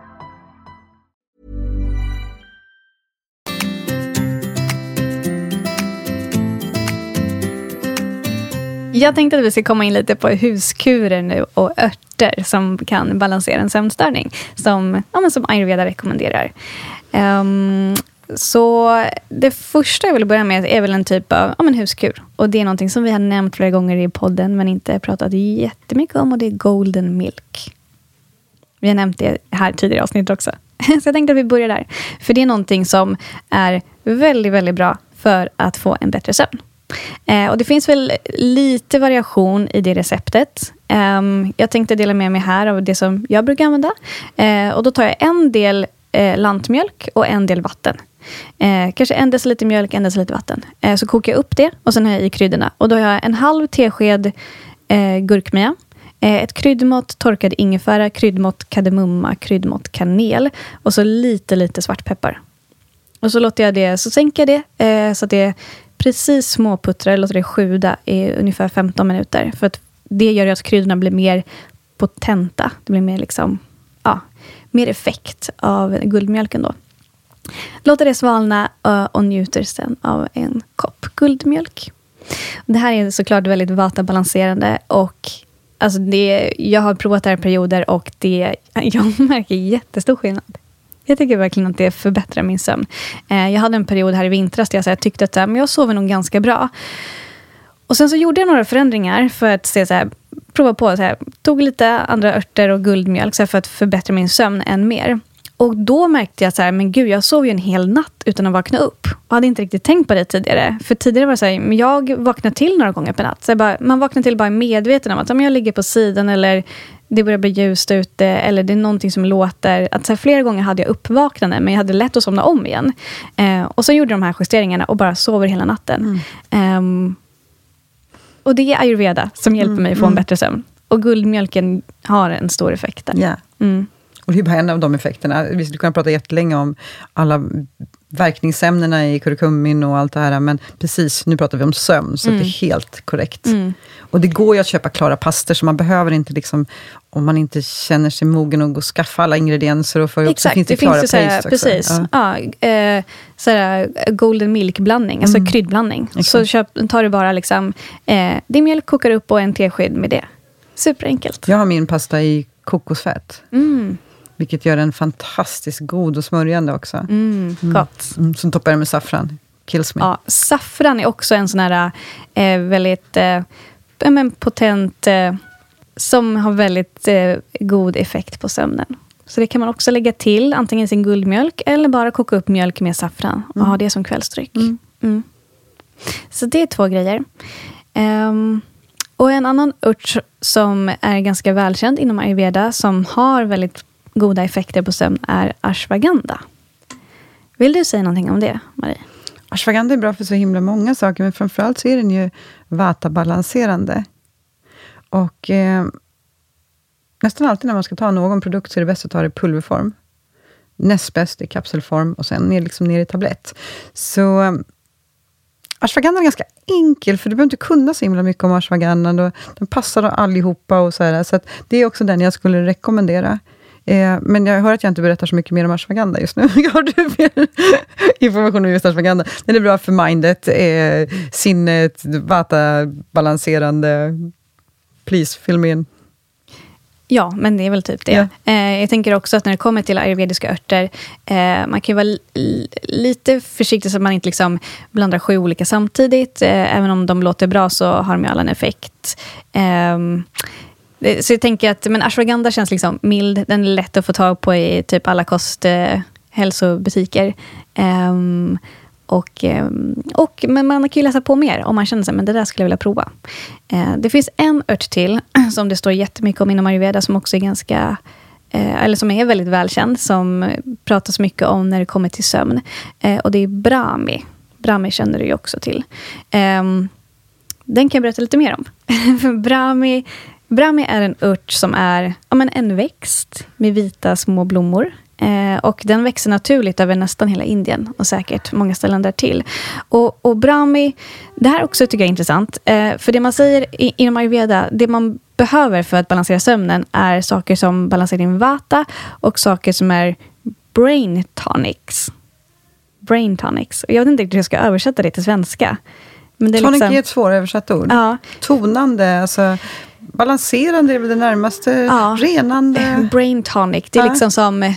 Jag tänkte att vi ska komma in lite på huskurer nu och örter som kan balansera en sömnstörning. Som Ayurveda rekommenderar. Så det första jag vill börja med är väl en typ av en huskur. Och det är någonting som vi har nämnt flera gånger i podden men inte pratat jättemycket om, och det är golden milk. Vi har nämnt det här tidigare avsnitt också. Så jag tänkte att vi börjar där. För det är någonting som är väldigt, väldigt bra för att få en bättre sömn. Och det finns väl lite variation i det receptet. Jag tänkte dela med mig här av det som jag brukar använda. Och då tar jag en del lantmjölk och en del vatten. Kanske en deciliter mjölk, en deciliter vatten. Så kokar jag upp det och sen har jag i kryddorna. Och då har jag en halv tesked gurkmeja, ett kryddmått torkad ingefära, kryddmått kardemumma, kryddmått kanel och så lite svartpeppar. Och så låter jag det, så sänker jag det så att det är precis småputtrar, låter det sjuda i ungefär 15 minuter. För att det gör att kryddorna blir mer potenta. Det blir mer liksom, mer effekt av guldmjölken då. Låter det svalna och njuter sen av en kopp guldmjölk. Det här är såklart väldigt vatabalanserande och alltså jag har provat det här perioder och jag märker jättestor skillnad. Jag tycker verkligen att det förbättrar min sömn. Jag hade en period här i vintras där jag tyckte att jag sover nog ganska bra. Och sen så gjorde jag några förändringar för att prova på. Tog lite andra örter och guldmjölk för att förbättra min sömn än mer. Och då märkte jag men gud, jag sov ju en hel natt utan att vakna upp. Och hade inte riktigt tänkt på det tidigare. För tidigare var det men jag vaknade till några gånger per natt. Man vaknar till bara medveten om att om jag ligger på sidan eller det börjar bli ljust ute eller det är någonting som låter. Att flera gånger hade jag uppvaknande men jag hade lätt att somna om igen. Och så gjorde de här justeringarna och bara sover hela natten. Och det är Ayurveda som hjälper mig att få en bättre sömn. Och guldmjölken har en stor effekt där. Yeah. Och det är bara en av de effekterna. Vi skulle kunna prata jättelänge om alla verkningsämnena i kurkumin och allt det här. Men precis, nu pratar vi om sömn. Så det är helt korrekt. Och det går ju att köpa klara paster. Så man behöver inte om man inte känner sig mogen och gå och skaffa alla ingredienser. Och få exakt, så finns det klara paste också. Precis. Golden milk-blandning. Alltså kryddblandning. Så tar du bara det är mjölk, kokar upp och en tesked med det. Superenkelt. Jag har min pasta i kokosfett. Vilket gör den fantastiskt god och smörjande också. Gott. Som toppar med saffran. Kills me. Ja, saffran är också en sån här väldigt potent som har väldigt god effekt på sömnen. Så det kan man också lägga till antingen sin guldmjölk eller bara koka upp mjölk med saffran och ha det som kvällsdryck. Så det är 2 grejer. Och en annan ört som är ganska välkänd inom Ayurveda som har väldigt goda effekter på sömn är ashwagandha. Vill du säga någonting om det, Marie? Ashwagandha är bra för så himla många saker, men framförallt så är den ju vatabalanserande. Och nästan alltid när man ska ta någon produkt så är det bäst att ta det i pulverform. Näst bäst i kapselform och sen ner i tablett. Så ashwagandha är ganska enkel, för du behöver inte kunna så himla mycket om ashwagandha. Den passar allihopa och så här. Så att det är också den jag skulle rekommendera. Men jag hör att jag inte berättar så mycket mer om ashwagandha just nu. Har du mer information om just ashwagandha? Den är bra för mindet, sinnet, vata, balanserande. Please, fill me in. Ja, men det är väl typ det. Ja. Jag tänker också att när det kommer till ayurvediska örter, man kan ju vara lite försiktig så att man inte liksom blandar 7 olika samtidigt. Även om de låter bra så har de ju alla en effekt. Så jag tänker att ashwagandha känns liksom mild. Den är lätt att få tag på i typ alla hälsobutiker. Men man kan ju läsa på mer om man känner sig, men det där skulle jag vilja prova. Det finns en ört till som det står jättemycket om inom ayurveda som också är ganska, eller som är väldigt välkänd, som pratas mycket om när det kommer till sömn. Och det är Brahmi. Brahmi känner du ju också till. Den kan jag berätta lite mer om. För Brahmi är en ört som är en växt med vita små blommor. Och den växer naturligt över nästan hela Indien och säkert många ställen där till. Och Brahmi, det här också tycker jag är intressant. För det man säger inom ayurveda, det man behöver för att balansera sömnen är saker som balanserar din vata och saker som är brain tonics. Brain tonics. Och jag vet inte riktigt hur jag ska översätta det till svenska. Men det är tonic är ett svåröversatt ord. Ja. Tonande, alltså balanserande är väl det närmaste, renande. Brain tonic, det är liksom som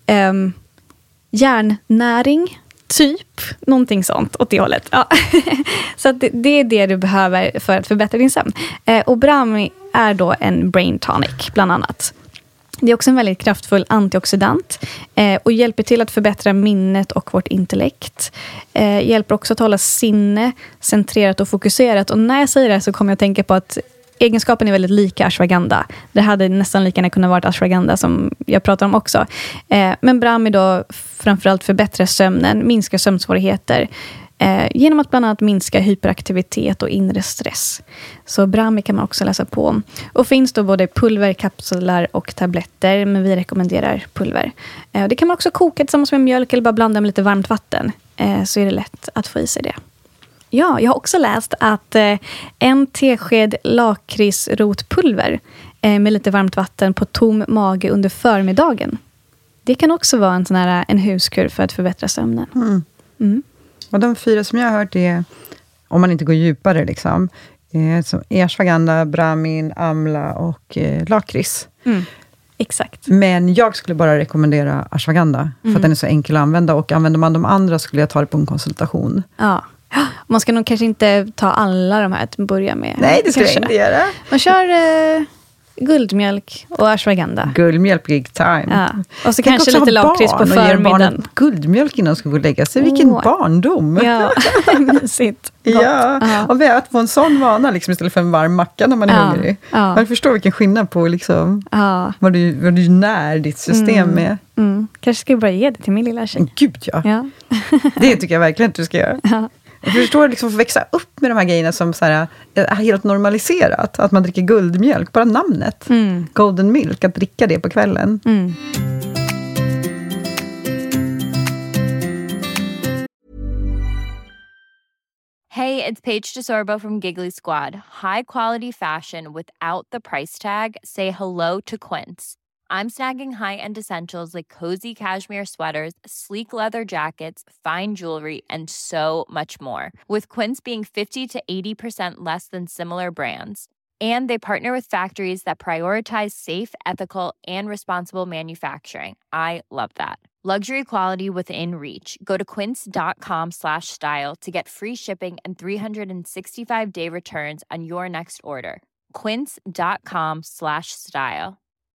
järnnäring, typ. Någonting sånt åt det hållet. Ja. Så att det är det du behöver för att förbättra din sömn. Och Brahmi är då en brain tonic, bland annat. Det är också en väldigt kraftfull antioxidant och hjälper till att förbättra minnet och vårt intellekt. Hjälper också att hålla sinne centrerat och fokuserat. Och när jag säger det så kommer jag att tänka på att egenskapen är väldigt lika ashwagandha. Det hade nästan lika gärna kunnat vara ashwagandha som jag pratar om också. Men Brahmi då framförallt förbättrar sömnen, minskar sömnsvårigheter genom att bland annat minska hyperaktivitet och inre stress. Så Brahmi kan man också läsa på om. Och finns då både pulver, kapslar och tabletter, men vi rekommenderar pulver. Det kan man också koka tillsammans med mjölk eller bara blanda med lite varmt vatten. Så är det lätt att få i sig det. Ja, jag har också läst att en tesked lakritsrotpulver med lite varmt vatten på tom mage under förmiddagen. Det kan också vara en huskur för att förbättra sömnen. Och de 4 som jag har hört är, om man inte går djupare liksom, som ashwagandha, brahmin, amla och lakrits. Exakt. Men jag skulle bara rekommendera ashwagandha för att den är så enkel att använda, och använder man de andra skulle jag ta det på en konsultation. Ja. Man ska nog kanske inte ta alla de här att börja med. Nej, det ska jag inte göra. Man kör guldmjölk och ashwagandha. Guldmjölk big time. Ja. Och så kanske lite lakrits på förmiddagen. Guldmjölk innan de ska gå och lägga sig. Vilken barndom. Ja, mysigt. Ja, och vi har att få en sån vana liksom, istället för en varm macka när man är hungrig. Ja. Man förstår vilken skillnad på liksom, vad du när ditt system med. Kanske ska jag bara ge det till min lilla tjej. Gud, ja. Det tycker jag verkligen att du ska göra. Ja. Jag förstår liksom att få växa upp med de här grejerna som så här, är helt normaliserat. Att man dricker guldmjölk, bara namnet. Golden milk, att dricka det på kvällen. Hey, it's Paige DeSorbo from Giggly Squad. High quality fashion without the price tag. Say hello to Quince. I'm snagging high-end essentials like cozy cashmere sweaters, sleek leather jackets, fine jewelry, and so much more. With Quince being 50 to 80% less than similar brands. And they partner with factories that prioritize safe, ethical, and responsible manufacturing. I love that. Luxury quality within reach. Go to quince.com/style to get free shipping and 365-day returns on your next order. Quince.com/style.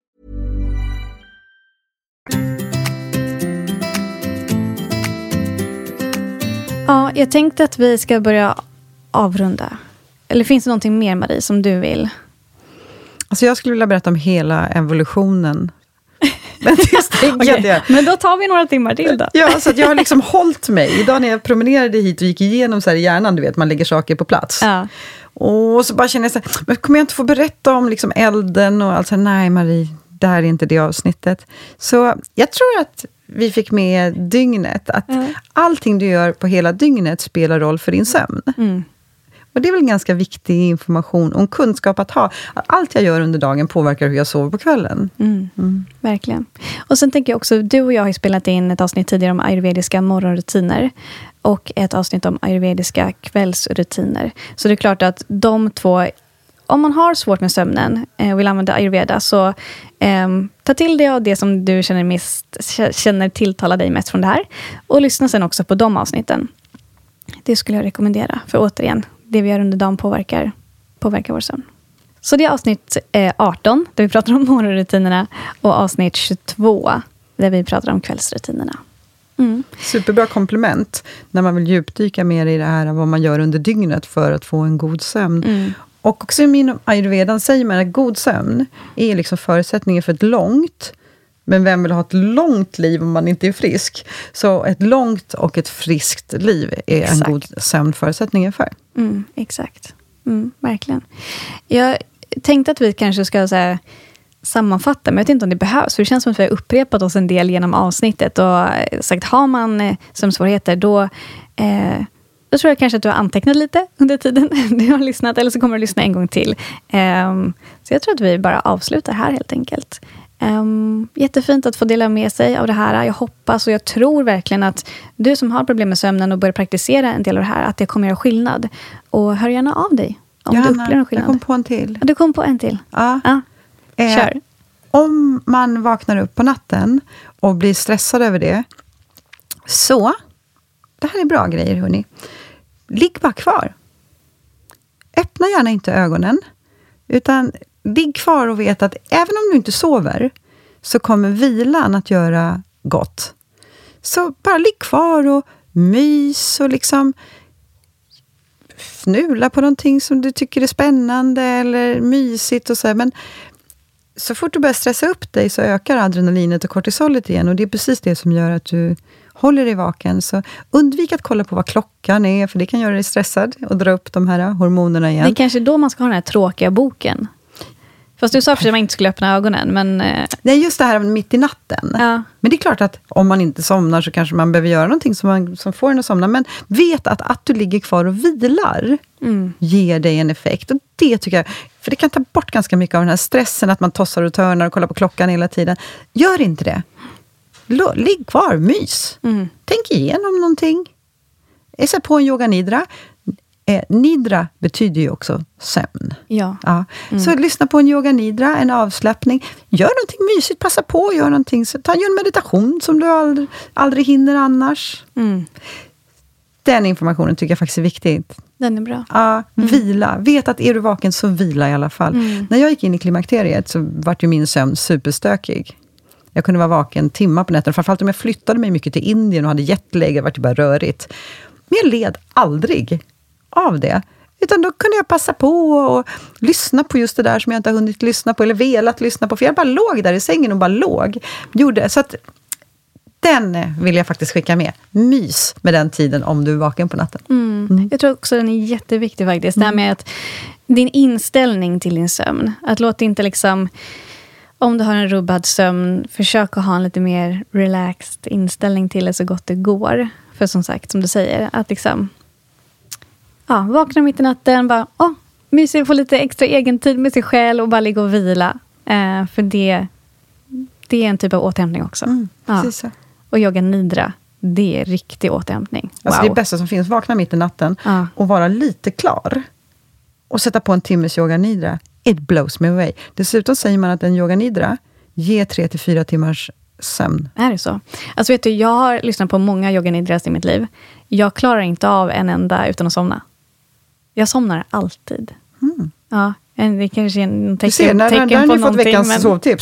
Ja, jag tänkte att vi ska börja avrunda. Eller finns det någonting mer, Marie, som du vill? Alltså jag skulle vilja berätta om hela evolutionen. Men, okay. Men då tar vi några timmar till då. Ja, så att jag har liksom hållit mig. Idag när jag promenerade hit och gick igenom så här i hjärnan, du vet, man lägger saker på plats. Ja. Och så bara känner jag så här, men kommer jag inte få berätta om liksom elden och allt så här, nej Marie, det här är inte det avsnittet. Så jag tror att vi fick med dygnet, att allting du gör på hela dygnet spelar roll för din sömn. Och det är väl en ganska viktig information och kunskap att ha. Att allt jag gör under dagen påverkar hur jag sover på kvällen. Verkligen. Och sen tänker jag också, du och jag har spelat in ett avsnitt tidigare om ayurvediska morgonrutiner. Och ett avsnitt om ayurvediska kvällsrutiner. Så det är klart att de två, om man har svårt med sömnen och vill använda ayurveda, så ta till det av det som du känner tilltalar dig mest från det här. Och lyssna sen också på de avsnitten. Det skulle jag rekommendera. För återigen, det vi gör under dagen påverkar vår sömn. Så det är avsnitt 18 där vi pratar om morgonrutinerna. Och avsnitt 22 där vi pratar om kvällsrutinerna. Superbra komplement när man vill djupdyka mer i det här vad man gör under dygnet för att få en god sömn. Och också inom ayurvedan säger man att god sömn är liksom förutsättningen för ett långt, men vem vill ha ett långt liv om man inte är frisk? Så ett långt och ett friskt liv är en god sömn förutsättningen för. Exakt. Verkligen. Jag tänkte att vi kanske ska sammanfatta, men jag vet inte om det behövs. För det känns som att vi har upprepat oss en del genom avsnittet. Och sagt, har man sömnsvårigheter, då tror jag kanske att du har antecknat lite under tiden du har lyssnat. Eller så kommer du lyssna en gång till. Så jag tror att vi bara avslutar här helt enkelt. Jättefint att få dela med sig av det här. Jag hoppas och jag tror verkligen att du som har problem med sömnen och börjar praktisera en del av det här, att det kommer göra skillnad. Och hör gärna av dig om du upplever en skillnad. Jag kom på en till. Du kom på en till? Ja. Kör. Om man vaknar upp på natten och blir stressad över det, så det här är bra grejer, hörni. Ligg bara kvar. Öppna gärna inte ögonen, utan ligg kvar och vet att även om du inte sover så kommer vilan att göra gott. Så bara ligg kvar och mys och liksom fnula på någonting som du tycker är spännande eller mysigt och så här. Men så fort du börjar stressa upp dig så ökar adrenalinet och kortisolet igen, och det är precis det som gör att du håller dig vaken. Så undvik att kolla på vad klockan är, för det kan göra dig stressad och dra upp de här hormonerna igen. Det är kanske då man ska ha den här tråkiga boken. Fast du sa för sig att man inte skulle öppna ögonen. Men nej, just det här mitt i natten. Ja. Men det är klart att om man inte somnar så kanske man behöver göra någonting som får en att somna. Men vet att du ligger kvar och vilar ger dig en effekt. Och det tycker jag, för det kan ta bort ganska mycket av den här stressen att man tossar och törnar och kollar på klockan hela tiden. Gör inte det. Ligg kvar, mys. Tänk igenom någonting. Sätt på en yoga nidra. Nidra betyder ju också sömn. Ja. Så lyssna på en yoga nidra, en avslappning. Gör någonting mysigt, passa på att göra någonting. Gör en meditation som du aldrig hinner annars. Den informationen tycker jag faktiskt är viktigt. Den är bra. Ja, vila. Vet att är du vaken så vila i alla fall. När jag gick in i klimakteriet så var ju min sömn superstökig. Jag kunde vara vaken timmar på nätten. Framförallt om jag flyttade mig mycket till Indien och hade jetlag, det var ju bara rörigt. Men jag led aldrig av det. Utan då kunde jag passa på och lyssna på just det där som jag inte har hunnit lyssna på eller velat lyssna på. För jag bara låg där i sängen och bara låg. Så att den vill jag faktiskt skicka med. Mys med den tiden om du är vaken på natten. Jag tror också den är jätteviktig faktiskt. Det här med att din inställning till din sömn. Att låta inte liksom, om du har en rubbad sömn, försök att ha en lite mer relaxed inställning till det så gott det går. För som sagt, som du säger, att liksom vakna mitt i natten, bara mysigt, få lite extra egen tid med sig själv och bara ligga och vila. För det är en typ av återhämtning också. Precis så. Och yoga nidra, det är riktig återhämtning. Alltså det är bästa som finns, vakna mitt i natten och vara lite klar. Och sätta på en timmes yoga nidra. It blows me away. Dessutom säger man att en yoga nidra ger 3-4 timmars sömn. Är det så? Alltså vet du, jag har lyssnat på många yoga nidras i mitt liv. Jag klarar inte av en enda utan att somna. Jag somnar alltid. Ja, det kanske är en tecken på någonting. Där har ni fått veckans sovtips.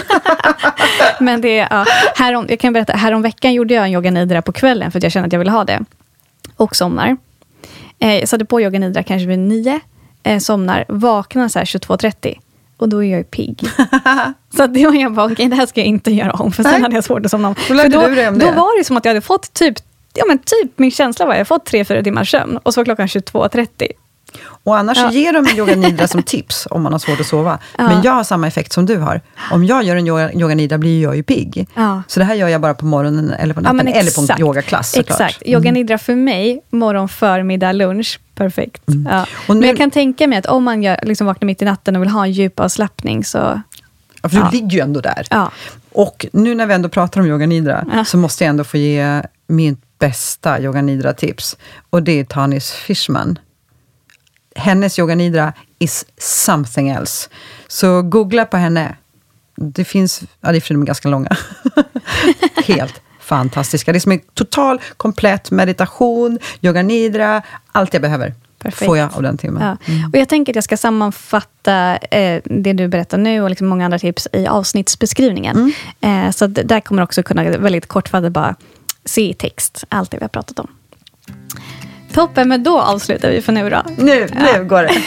Men det är, jag kan berätta, härom veckan gjorde jag en yoga nidra på kvällen för att jag kände att jag ville ha det. Och somnar. Jag satte på yoga nidra kanske vid 9. Somnar, vaknar så här 22:30. Och då är jag ju pigg. Så att då jag bara, okej, det här ska jag inte göra om. För sen hade jag svårt att somna om. För då var det som att jag hade fått typ min känsla var att jag hade fått 3-4 timmars sömn. Och så var klockan 22:30. Och annars ger de yoga nidra som tips om man har svårt att sova. Men jag har samma effekt som du har. Om jag gör en yoga nidra blir jag ju pigg. Så det här gör jag bara på morgonen eller på natten eller på en yogaklass. Exakt. Yoga nidra för mig, morgon, förmiddag, lunch. Perfekt. Men jag kan tänka mig att om man liksom vaknar mitt i natten och vill ha en djup avslappning så... Ja, för du ligger ju ändå där. Och nu när vi ändå pratar om yoga nidra så måste jag ändå få ge min bästa yoga nidra tips. Och det är Tanis Fishman. Hennes yoga nidra is something else. Så googla på henne. Det finns, det är för de är ganska långa. Helt fantastiska. Det är som en total, komplett meditation, yoga nidra, allt jag behöver. Perfekt. Får jag av den timmen. Och jag tänker att jag ska sammanfatta det du berättar nu och liksom många andra tips i avsnittsbeskrivningen. Så där kommer också kunna väldigt kortfattat bara se i text allt det vi har pratat om. Toppen, men då avslutar vi för nu då. Nu går det.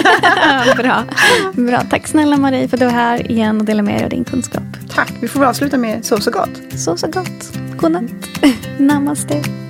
Bra. Tack snälla Marie för att du är här igen och delar med dig av din kunskap. Tack, vi får väl avsluta med så gott. Så gott. Godnatt. Namaste.